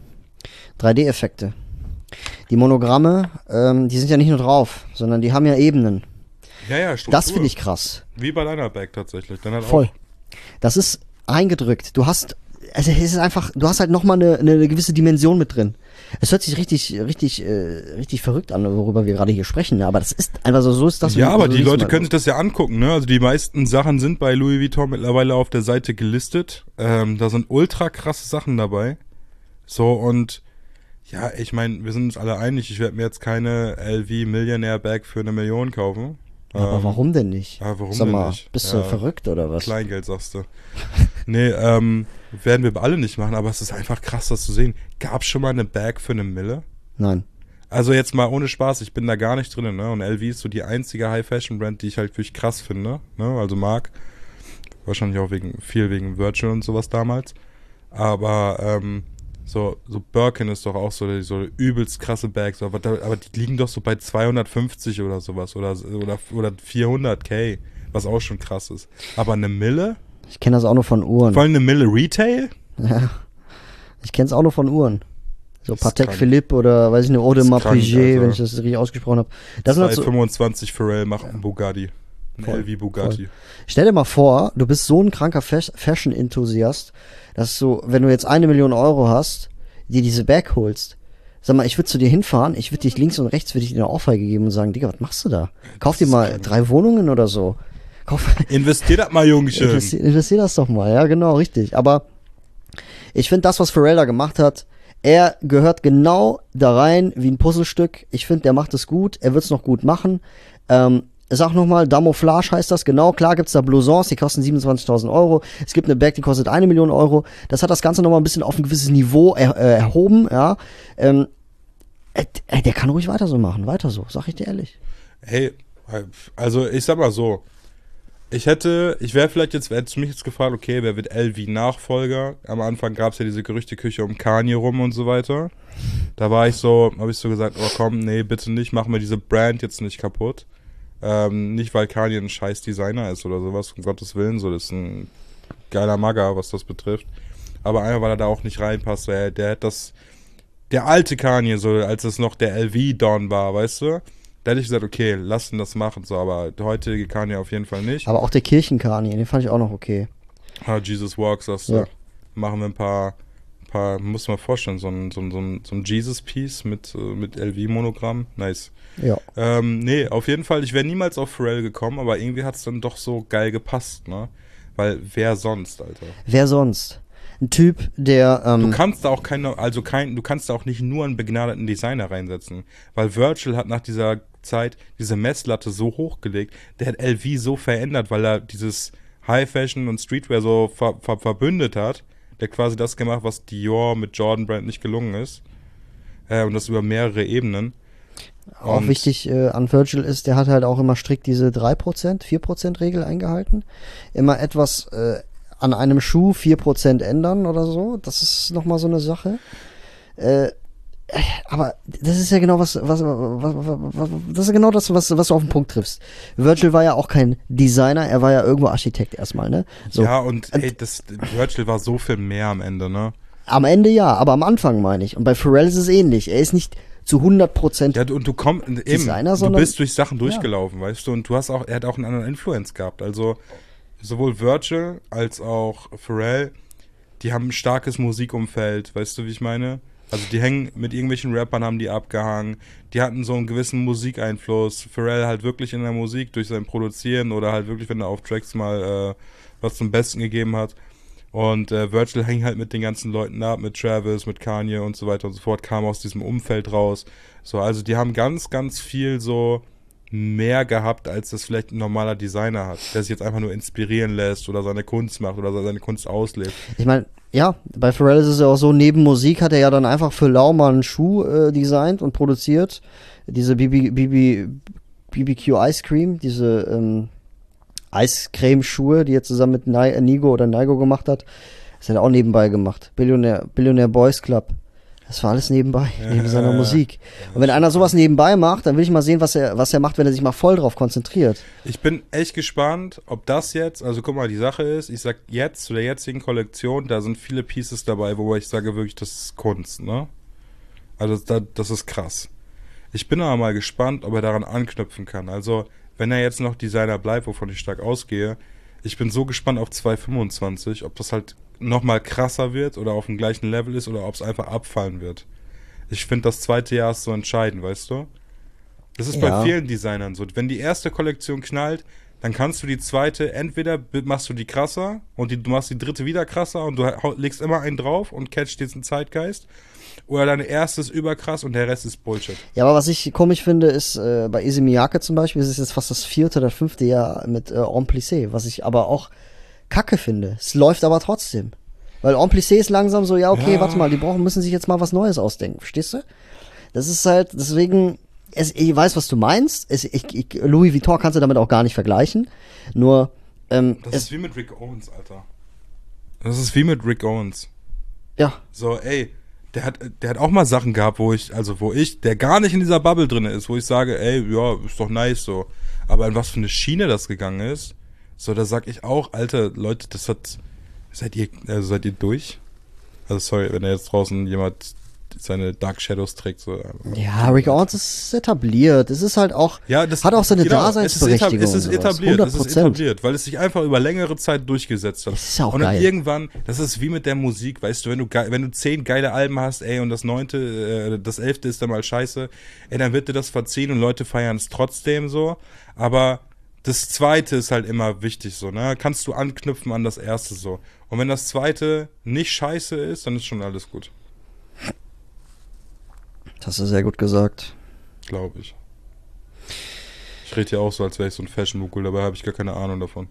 drei D-Effekte. Die Monogramme, ähm, die sind ja nicht nur drauf, sondern die haben ja Ebenen. Ja, ja, Struktur. Das finde ich krass. Wie bei deiner Bag tatsächlich. Dann halt Voll. Auch. Das ist eingedrückt. Du hast, also es ist einfach, du hast halt nochmal eine, eine gewisse Dimension mit drin. Es hört sich richtig, richtig, äh, richtig verrückt an, worüber wir gerade hier sprechen, aber das ist einfach so, so ist das. Ja, so, aber so die Leute mal. können sich das ja angucken, ne? Also die meisten Sachen sind bei Louis Vuitton mittlerweile auf der Seite gelistet. Ähm, da sind ultra krasse Sachen dabei. So, und ja, ich meine, wir sind uns alle einig, ich werde mir jetzt keine L V Millionaire Bag für eine Million kaufen. Aber ähm, warum denn nicht? Ah, warum Sag denn mal, nicht? Bist ja, du verrückt oder was? Kleingeld, sagst du. Nee, ähm, werden wir alle nicht machen, aber es ist einfach krass, das zu sehen. Gab's schon mal eine Bag für eine Mille? Nein. Also jetzt mal ohne Spaß, ich bin da gar nicht drin, ne? Und L V ist so die einzige High-Fashion-Brand, die ich halt wirklich krass finde, ne? Also mag. Wahrscheinlich auch wegen, viel wegen Virgil und sowas damals. Aber, ähm, so, so Birkin ist doch auch so, so übelst krasse Bags, aber, da, aber die liegen doch so bei zweihundertfünfzig oder sowas oder, oder, oder vierhundert K, was auch schon krass ist. Aber eine Mille? Ich kenne das auch nur von Uhren. Vor allem eine Mille Retail? Ja. Ich kenne es auch nur von Uhren. So Patek Philippe oder, weiß ich nicht, Audemars Piguet, wenn ich das richtig ausgesprochen habe. Das sind halt so fünfundzwanzig Pharrell macht einen Bugatti. Ein voll, L V Bugatti. Voll. Stell dir mal vor, du bist so ein kranker Fashion-Enthusiast, dass du, wenn du jetzt eine Million Euro hast, dir diese Bag holst. Sag mal, ich würde zu dir hinfahren, ich würde dich links und rechts, würde ich dir eine Ohrfeige geben und sagen, Digga, was machst du da? Kauf dir mal drei Wohnungen oder so. Kauf, investier das mal, Jungchen. Investier, investier das doch mal, ja genau, richtig. Aber ich finde das, was Pharrell da gemacht hat, er gehört genau da rein wie ein Puzzlestück. Ich finde, der macht es gut, er wird es noch gut machen. Ähm, sag nochmal, Damouflage heißt das, genau. Klar gibt's da Blousons, die kosten siebenundzwanzigtausend Euro. Es gibt eine Bag, die kostet eine Million Euro. Das hat das Ganze nochmal ein bisschen auf ein gewisses Niveau er, äh, erhoben, ja. Ähm, äh, der kann ruhig weiter so machen, weiter so, sag ich dir ehrlich. Hey, also ich sag mal so, ich hätte, ich wäre vielleicht jetzt, hättest du mich jetzt gefragt, okay, wer wird L V Nachfolger? Am Anfang gab es ja diese Gerüchteküche um Kanye rum und so weiter. Da war ich so, habe ich so gesagt, oh komm, nee, bitte nicht, mach mir diese Brand jetzt nicht kaputt. Ähm, nicht, weil Kanye ein scheiß Designer ist oder sowas, um Gottes Willen, so, das ist ein geiler Magger, was das betrifft. Aber einfach, weil er da auch nicht reinpasst, der, der hat das, der alte Kanye, so, als es noch der L V-Don war, weißt du? Da hätte ich gesagt, okay, lass ihn das machen, so, aber der heutige Kanye auf jeden Fall nicht. Aber auch der Kirchen-Kanye, den fand ich auch noch okay. Ah, Jesus Walks, sagst du. Ja. Machen wir ein paar, paar, muss man vorstellen, so ein, so ein, so ein, so ein Jesus-Piece mit, mit L V-Monogramm. Nice. Ja. Ähm, nee, auf jeden Fall, ich wäre niemals auf Pharrell gekommen, aber irgendwie hat es dann doch so geil gepasst, ne? Weil wer sonst, Alter? Wer sonst? Ein Typ, der, ähm, Du kannst da auch keine, also kein, du kannst da auch nicht nur einen begnadeten Designer reinsetzen, weil Virgil hat nach dieser Zeit diese Messlatte so hochgelegt, der hat L V so verändert, weil er dieses High Fashion und Streetwear so ver, ver, verbündet hat, der quasi das gemacht, was Dior mit Jordan Brand nicht gelungen ist, äh, und das über mehrere Ebenen. auch Und wichtig äh, an Virgil ist, der hat halt auch immer strikt diese drei Prozent, vier Prozent Regel eingehalten. Immer etwas äh, an einem Schuh vier Prozent ändern oder so. Das ist nochmal so eine Sache. Äh, aber das ist ja genau was, was, was, was, das ist genau das, was, was du auf den Punkt triffst. Virgil war ja auch kein Designer, er war ja irgendwo Architekt erstmal, ne? So. Ja, und ey, das Virgil war so viel mehr am Ende, ne? Am Ende ja, aber am Anfang meine ich. Und bei Pharrell ist es ähnlich. Er ist nicht zu hundert Prozent Ja, du- und du kommst eben, Designer, du sondern- bist durch Sachen durchgelaufen, weißt du, und du hast auch, er hat auch einen anderen Influence gehabt. Also sowohl Virgil als auch Pharrell, die haben ein starkes Musikumfeld, weißt du, wie ich meine? Also die hängen mit irgendwelchen Rappern, haben die abgehangen, die hatten so einen gewissen Musikeinfluss. Pharrell halt wirklich in der Musik durch sein Produzieren oder halt wirklich, wenn er auf Tracks mal äh, was zum Besten gegeben hat. Und äh, Virgil hängt halt mit den ganzen Leuten ab, mit Travis, mit Kanye und so weiter und so fort, kam aus diesem Umfeld raus. So, also die haben ganz, ganz viel so mehr gehabt, als das vielleicht ein normaler Designer hat, der sich jetzt einfach nur inspirieren lässt oder seine Kunst macht oder seine Kunst auslebt. Ich meine, ja, bei Pharrell ist es ja auch so, neben Musik hat er ja dann einfach für Lau mal einen Schuh äh, designt und produziert. Diese B B, B B, B B Q Ice Cream, diese ähm, Eiscreme-Schuhe, die er zusammen mit Ni- Nigo oder Nigo gemacht hat. Das hat er auch nebenbei gemacht. Billionaire, Billionaire Boys Club. Das war alles nebenbei, Ja, neben seiner ja, Musik. Und wenn einer sowas nebenbei macht, dann will ich mal sehen, was er, was er macht, wenn er sich mal voll drauf konzentriert. Ich bin echt gespannt, ob das jetzt, also guck mal, die Sache ist, ich sag jetzt, zu der jetzigen Kollektion, da sind viele Pieces dabei, wo ich sage wirklich, das ist Kunst, ne? Also das, das ist krass. Ich bin aber mal gespannt, ob er daran anknüpfen kann. Also, wenn er jetzt noch Designer bleibt, wovon ich stark ausgehe, ich bin so gespannt auf zwanzig fünfundzwanzig, ob das halt nochmal krasser wird oder auf dem gleichen Level ist oder ob es einfach abfallen wird. Ich finde, das zweite Jahr ist so entscheidend, weißt du? Das ist Ja. bei vielen Designern so. Wenn die erste Kollektion knallt, dann kannst du die zweite, entweder machst du die krasser und die, du machst die dritte wieder krasser und du hau- legst immer einen drauf und catchst diesen Zeitgeist. Oder dein erstes überkrass und der Rest ist Bullshit. Ja, aber was ich komisch finde, ist, äh, bei Issey Miyake zum Beispiel, ist es jetzt fast das vierte oder fünfte Jahr mit äh, En Plissé, was ich aber auch kacke finde. Es läuft aber trotzdem. Weil En Plissé ist langsam so, ja, okay, Ja. warte mal, die brauchen, müssen sich jetzt mal was Neues ausdenken, verstehst du? Das ist halt, deswegen, es, ich weiß, was du meinst. Es, ich, ich, Louis Vuitton kannst du damit auch gar nicht vergleichen. Nur, ähm, Das es, ist wie mit Rick Owens, Alter. Das ist wie mit Rick Owens. ja, So, ey, der hat, der hat auch mal Sachen gehabt, wo ich, also wo ich, der gar nicht in dieser Bubble drin ist, wo ich sage, ey, ja, ist doch nice so. Aber in was für eine Schiene das gegangen ist, so, da sag ich auch, Alter, Leute, das hat, seid ihr, also seid ihr durch? Also sorry, wenn da jetzt draußen jemand seine Dark Shadows trägt, so. ja, Rick Owens ist etabliert. Es ist halt auch, Ja, das hat auch seine genau, Daseinsberechtigung. Es ist, und etab es ist sowas. etabliert, es ist hundert Prozent. etabliert, weil es sich einfach über längere Zeit durchgesetzt hat. Es ist ja auch und dann geil. irgendwann, das ist wie mit der Musik, weißt du, wenn du ge- wenn du zehn geile Alben hast, ey, und das neunte, äh, das elfte ist dann mal scheiße, ey, dann wird dir das verziehen und Leute feiern es trotzdem so, aber das zweite ist halt immer wichtig so, ne? Kannst du anknüpfen an das erste so. Und wenn das zweite nicht scheiße ist, dann ist schon alles gut, Das hast du sehr gut gesagt. glaube ich. Ich rede ja auch so, als wäre ich so ein Fashion-Mogul, dabei habe ich gar keine Ahnung davon.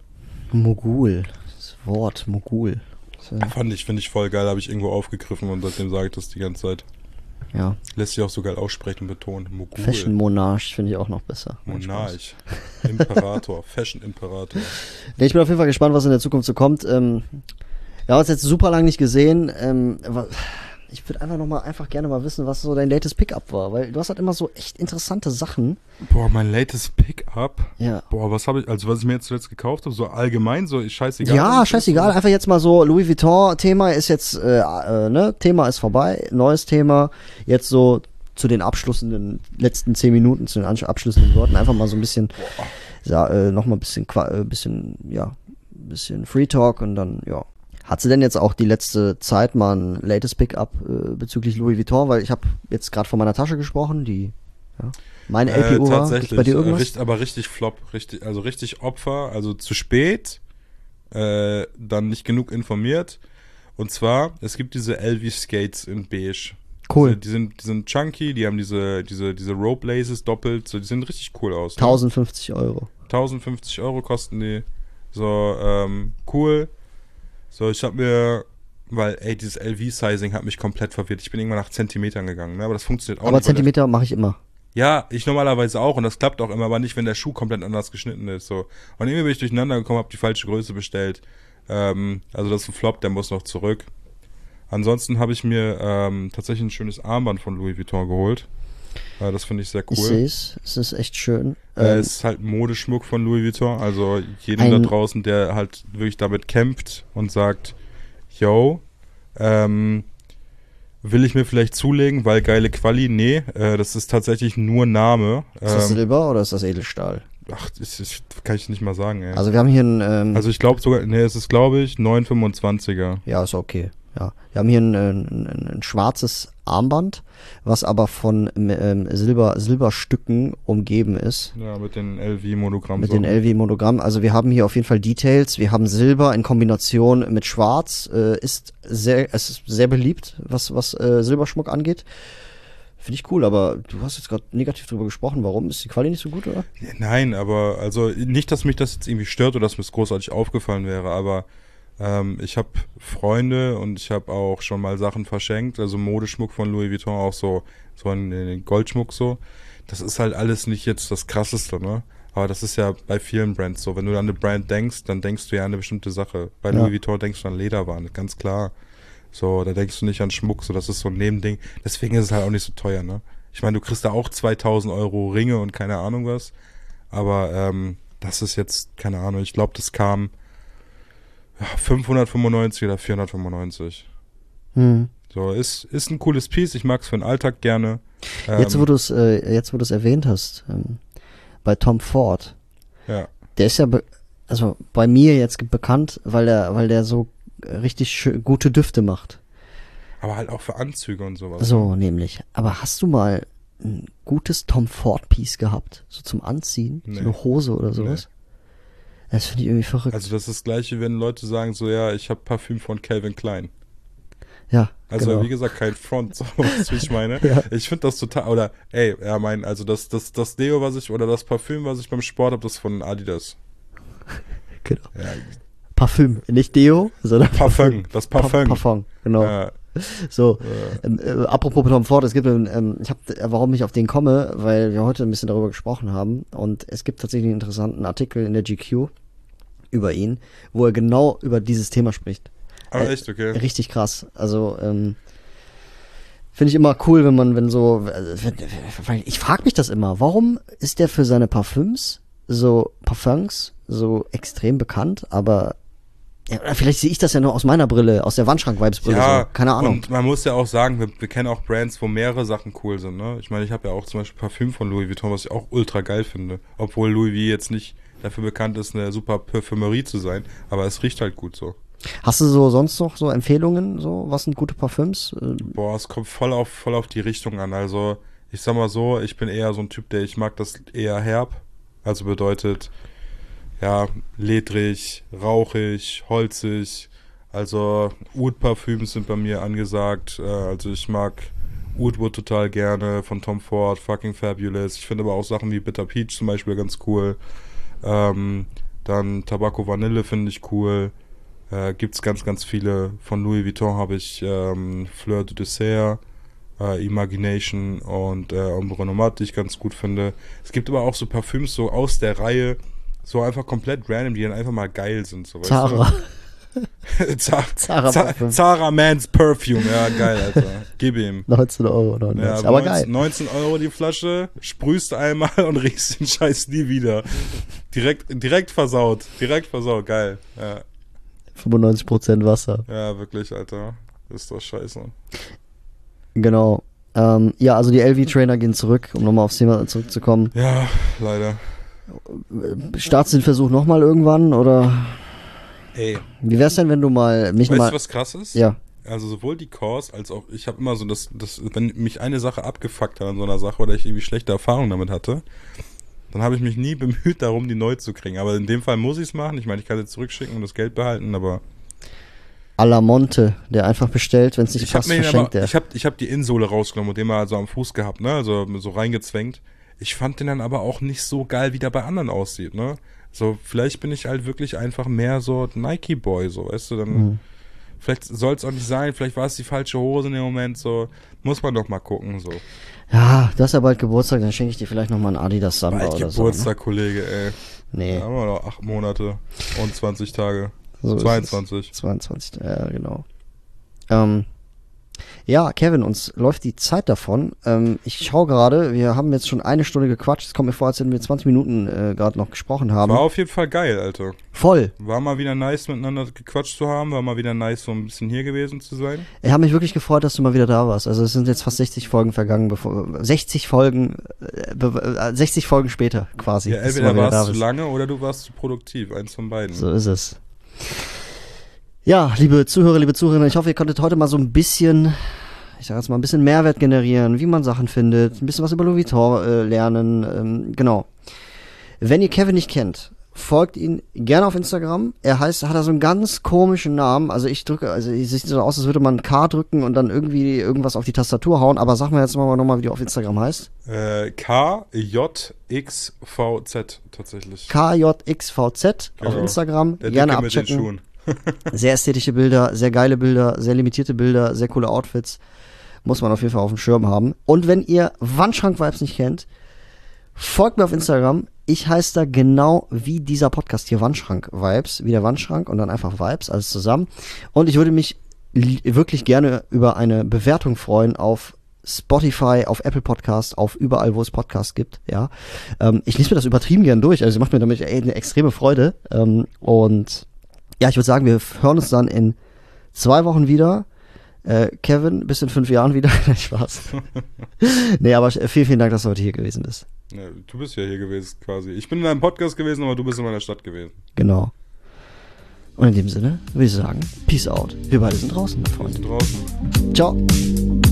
Mogul, das Wort, Mogul. Das, äh, Fand ich, finde ich voll geil, habe ich irgendwo aufgegriffen und seitdem sage ich das die ganze Zeit. ja, Lässt sich auch so geil aussprechen, betonen. Mogul. Fashion-Monarch finde ich auch noch besser. Monarch. Imperator. Fashion-Imperator. Nee, ich bin auf jeden Fall gespannt, was in der Zukunft so kommt. Ähm, wir haben uns jetzt super lange nicht gesehen. Ähm, aber ich würde einfach noch mal einfach gerne mal wissen, was so dein latest Pickup war, weil du hast halt immer so echt interessante Sachen. Boah, mein latest Pickup. Ja. Boah, was habe ich, also was ich mir jetzt zuletzt gekauft habe, so allgemein, so scheißegal. Ja, scheißegal. Einfach jetzt mal so Louis Vuitton-Thema ist jetzt, äh, äh, ne, Thema ist vorbei, neues Thema. Jetzt so zu den abschließenden letzten zehn Minuten, zu den abschließenden Worten einfach mal so ein bisschen, ja, äh, noch mal ein bisschen, äh, bisschen, ja, ein bisschen Free Talk und dann, ja. Hat sie denn jetzt auch die letzte Zeit mal ein latest Pickup äh, bezüglich Louis Vuitton? Weil ich habe jetzt gerade von meiner Tasche gesprochen, die, ja, meine L P U äh, war. tatsächlich, Gibt's bei dir irgendwas? äh, richtig, aber richtig flop, richtig, also richtig Opfer, also zu spät, äh, dann nicht genug informiert. Und zwar, es gibt diese L V Skates in beige. Cool. Diese, die sind, die sind chunky, die haben diese, diese, diese Rope Laces doppelt, so, die sehen richtig cool aus. Ne? tausendfünfzig Euro. tausendfünfzig Euro kosten die. So, ähm, cool. So, ich hab mir, weil, ey, dieses L V-Sizing hat mich komplett verwirrt. Ich bin irgendwann nach Zentimetern gegangen, ne? Aber das funktioniert auch Aber nicht. weil Zentimeter mache ich immer. Der, ja, ich normalerweise auch und das klappt auch immer, aber nicht, wenn der Schuh komplett anders geschnitten ist. So. Und irgendwie bin ich durcheinander gekommen, hab die falsche Größe bestellt. Ähm, also das ist ein Flop, der muss noch zurück. Ansonsten habe ich mir ähm, tatsächlich ein schönes Armband von Louis Vuitton geholt. Äh, das finde ich sehr cool. Ich sehe es, es ist echt schön. Äh, Ähm, es ist halt Modeschmuck von Louis Vuitton. Also jedem Ein- da draußen, der halt wirklich damit kämpft und sagt, yo, ähm, will ich mir vielleicht zulegen, weil geile Quali? Nee, äh, das ist tatsächlich nur Name. ist das Ähm, Silber oder ist das Edelstahl? ach, das, das kann ich nicht mal sagen, ey. Also wir haben hier ein, ähm, Also ich glaube sogar, nee, es ist glaube ich neun fünfundzwanziger. ja, ist okay. Ja, wir haben hier ein, ein, ein, ein schwarzes Armband, was aber von ähm, Silber, Silberstücken umgeben ist. Ja, mit den L V-Monogrammen. Mit den L V-Monogrammen. Also wir haben hier auf jeden Fall Details. Wir haben Silber in Kombination mit Schwarz. Äh, ist sehr, es ist sehr beliebt, was, was äh, Silberschmuck angeht. Finde ich cool, aber du hast jetzt gerade negativ drüber gesprochen. Warum? Ist die Quali nicht so gut, oder? Nein, aber also nicht, dass mich das jetzt irgendwie stört oder dass mir es großartig aufgefallen wäre, aber ähm, ich habe Freunde und ich habe auch schon mal Sachen verschenkt, also Modeschmuck von Louis Vuitton, auch so so ein Goldschmuck so. Das ist halt alles nicht jetzt das Krasseste, ne? Aber das ist ja bei vielen Brands so. Wenn du an eine Brand denkst, dann denkst du ja an eine bestimmte Sache. Bei Ja. Louis Vuitton denkst du an Lederwaren, ganz klar. So, da denkst du nicht an Schmuck, so, das ist so ein Nebending. Deswegen ist es halt auch nicht so teuer, ne? Ich meine, du kriegst da auch zweitausend Euro Ringe und keine Ahnung was. Aber ähm, das ist jetzt, keine Ahnung, ich glaube, das kam ja, fünfhundertfünfundneunzig oder vierhundertfünfundneunzig. Hm. So, ist, ist ein cooles Piece, ich mag's für den Alltag gerne. Jetzt, Ähm, wo du es äh, jetzt, wo du es erwähnt hast, ähm, bei Tom Ford, ja. der ist ja, be also bei mir jetzt ge- bekannt, weil der, weil der so äh, richtig schö- gute Düfte macht. Aber halt auch für Anzüge und sowas. So nämlich. Aber hast du mal ein gutes Tom Ford Piece gehabt, so zum Anziehen, Nee. so eine Hose oder sowas? Das finde ich irgendwie verrückt. Also das ist das Gleiche, wenn Leute sagen so, ja, ich habe Parfüm von Calvin Klein. ja, Also genau. wie gesagt, kein Front, so was ich meine. Ja. Ich finde das total, oder ey, ja mein, also das, das, das Deo, was ich, oder das Parfüm, was ich beim Sport habe, das ist von Adidas. Genau. Ja, Parfüm, nicht Deo, sondern Parfum, das Parfum. Pa Parfum, genau. Ja, So, ähm, äh, apropos Tom Ford, es gibt, ähm, ich habe, äh, warum ich auf den komme, weil wir heute ein bisschen darüber gesprochen haben und es gibt tatsächlich einen interessanten Artikel in der G Q über ihn, wo er genau über dieses Thema spricht. aber Äh, echt, okay. Richtig krass. Also, ähm, finde ich immer cool, wenn man, wenn so, äh, wenn, weil ich frage mich das immer, warum ist der für seine Parfüms so, Parfums so extrem bekannt, aber ja, oder vielleicht sehe ich das ja nur aus meiner Brille, aus der Wandschrank-Vibes-Brille, Ja, so. Keine Ahnung. und man muss ja auch sagen, wir, wir kennen auch Brands, wo mehrere Sachen cool sind, ne? Ich meine, ich habe ja auch zum Beispiel Parfüm von Louis Vuitton, was ich auch ultra geil finde. Obwohl Louis V jetzt nicht dafür bekannt ist, eine super Parfümerie zu sein, aber es riecht halt gut so. Hast du so sonst noch so Empfehlungen, so, was sind gute Parfüms? Äh, Boah, es kommt voll auf, voll auf die Richtung an. Also, ich sag mal so, ich bin eher so ein Typ, der, ich mag das eher herb. Also bedeutet, ja, ledrig, rauchig, holzig. Also, Oud-Parfüms sind bei mir angesagt. Äh, also, ich mag Woodwood total gerne, von Tom Ford, Fucking Fabulous. Ich finde aber auch Sachen wie Bitter Peach zum Beispiel ganz cool. Ähm, dann Tobacco Vanille finde ich cool. Äh, gibt's ganz, ganz viele. Von Louis Vuitton habe ich ähm, Fleur de Dessert, äh, Imagination und äh, Ombre Nomade, die ich ganz gut finde. Es gibt aber auch so Parfüms so aus der Reihe, so einfach komplett random, die dann einfach mal geil sind. So, weißt Zara. du? Zara. Zara, Zara, Zara Man's Perfume, ja geil, Alter. Gib ihm. neunzehn Euro neunundneunzig, Ja, aber neunzehn, geil. neunzehn Euro die Flasche, sprühst einmal und riechst den Scheiß nie wieder. Direkt, direkt versaut, direkt versaut, geil. Ja, fünfundneunzig Prozent Wasser. ja wirklich, Alter. Ist doch scheiße. Genau. Ähm, ja, also die L V-Trainer gehen zurück, um nochmal aufs Thema zurückzukommen. Ja, leider. Startest du den Versuch nochmal irgendwann oder Ey, wie wär's denn, wenn du mal mich weißt mal... du, was krass ist? Ja. Also sowohl die Kurs als auch, ich habe immer so, das, das, wenn mich eine Sache abgefuckt hat an so einer Sache oder ich irgendwie schlechte Erfahrungen damit hatte, dann habe ich mich nie bemüht darum, die neu zu kriegen. Aber in dem Fall muss ich es machen. Ich meine, ich kann sie zurückschicken und das Geld behalten, aber... Alamonte, der einfach bestellt, wenn es nicht Ich habe passt, mir ihn verschenkt aber, er. ich habe ich hab die Innensohle rausgenommen und den mal so am Fuß gehabt, ne, also so reingezwängt. Ich fand den dann aber auch nicht so geil, wie der bei anderen aussieht, ne. So, vielleicht bin ich halt wirklich einfach mehr so Nike-Boy, so, weißt du, dann, Mhm. vielleicht soll es auch nicht sein, vielleicht war es die falsche Hose in dem Moment, so, muss man doch mal gucken, so. Ja, du hast ja bald Geburtstag, dann schenke ich dir vielleicht nochmal einen Adidas Samba Bald oder Geburtstag, Kollege, ey. so. Ne? Nee, Da haben wir noch acht Monate und zwanzig Tage. so ist zweiundzwanzig. es. zweiundzwanzig, ja, genau. Ähm, ja, Kevin, uns läuft die Zeit davon. Ähm, ich schaue gerade, wir haben jetzt schon eine Stunde gequatscht. Es kommt mir vor, als wenn wir zwanzig Minuten äh, gerade noch gesprochen haben. War auf jeden Fall geil, Alter. Voll. War mal wieder nice, miteinander gequatscht zu haben. War mal wieder nice, so ein bisschen hier gewesen zu sein. Ich habe mich wirklich gefreut, dass du mal wieder da warst. Also es sind jetzt fast sechzig Folgen vergangen, bevor sechzig Folgen, äh, be- äh, sechzig Folgen später quasi. Ja, dass du entweder mal wieder da warst du bist. lange oder du warst zu produktiv. Eins von beiden. So ist es. Ja, liebe Zuhörer, liebe Zuhörerinnen, ich hoffe, ihr konntet heute mal so ein bisschen, ich sag jetzt mal, ein bisschen Mehrwert generieren, wie man Sachen findet, ein bisschen was über Louis Vuitton äh, lernen, ähm, genau. Wenn ihr Kevin nicht kennt, folgt ihn gerne auf Instagram. Er heißt, hat er so einen ganz komischen Namen, also ich drücke, also es sieht so aus, als würde man ein K drücken und dann irgendwie irgendwas auf die Tastatur hauen, aber sag mir jetzt mal nochmal, wie du auf Instagram heißt. Äh, K J X V Z tatsächlich. K J X V Z auf Genau. Instagram, Der gerne Dicke mit den abchecken. Schuhen. Sehr ästhetische Bilder, sehr geile Bilder, sehr limitierte Bilder, sehr coole Outfits. Muss man auf jeden Fall auf dem Schirm haben. Und wenn ihr Wandschrank-Vibes nicht kennt, folgt mir auf Instagram. Ich heiße da genau wie dieser Podcast hier, Wandschrank-Vibes. Wie der Wandschrank und dann einfach Vibes, alles zusammen. Und ich würde mich li- wirklich gerne über eine Bewertung freuen auf Spotify, auf Apple Podcast, auf überall, wo es Podcasts gibt, ja. Ähm, ich lese mir das übertrieben gern durch, also macht mir damit ey, eine extreme Freude. Ähm, und ja, ich würde sagen, wir hören uns dann in zwei Wochen wieder. Äh, Kevin, bis in fünf Jahren wieder. Spaß. Nee, aber vielen, vielen Dank, dass du heute hier gewesen bist. Ja, du bist ja hier gewesen quasi. Ich bin in deinem Podcast gewesen, aber du bist in meiner Stadt gewesen. Genau. Und in dem Sinne würde ich sagen, Peace out. Wir beide sind draußen, mein Freund. Draußen. Ciao.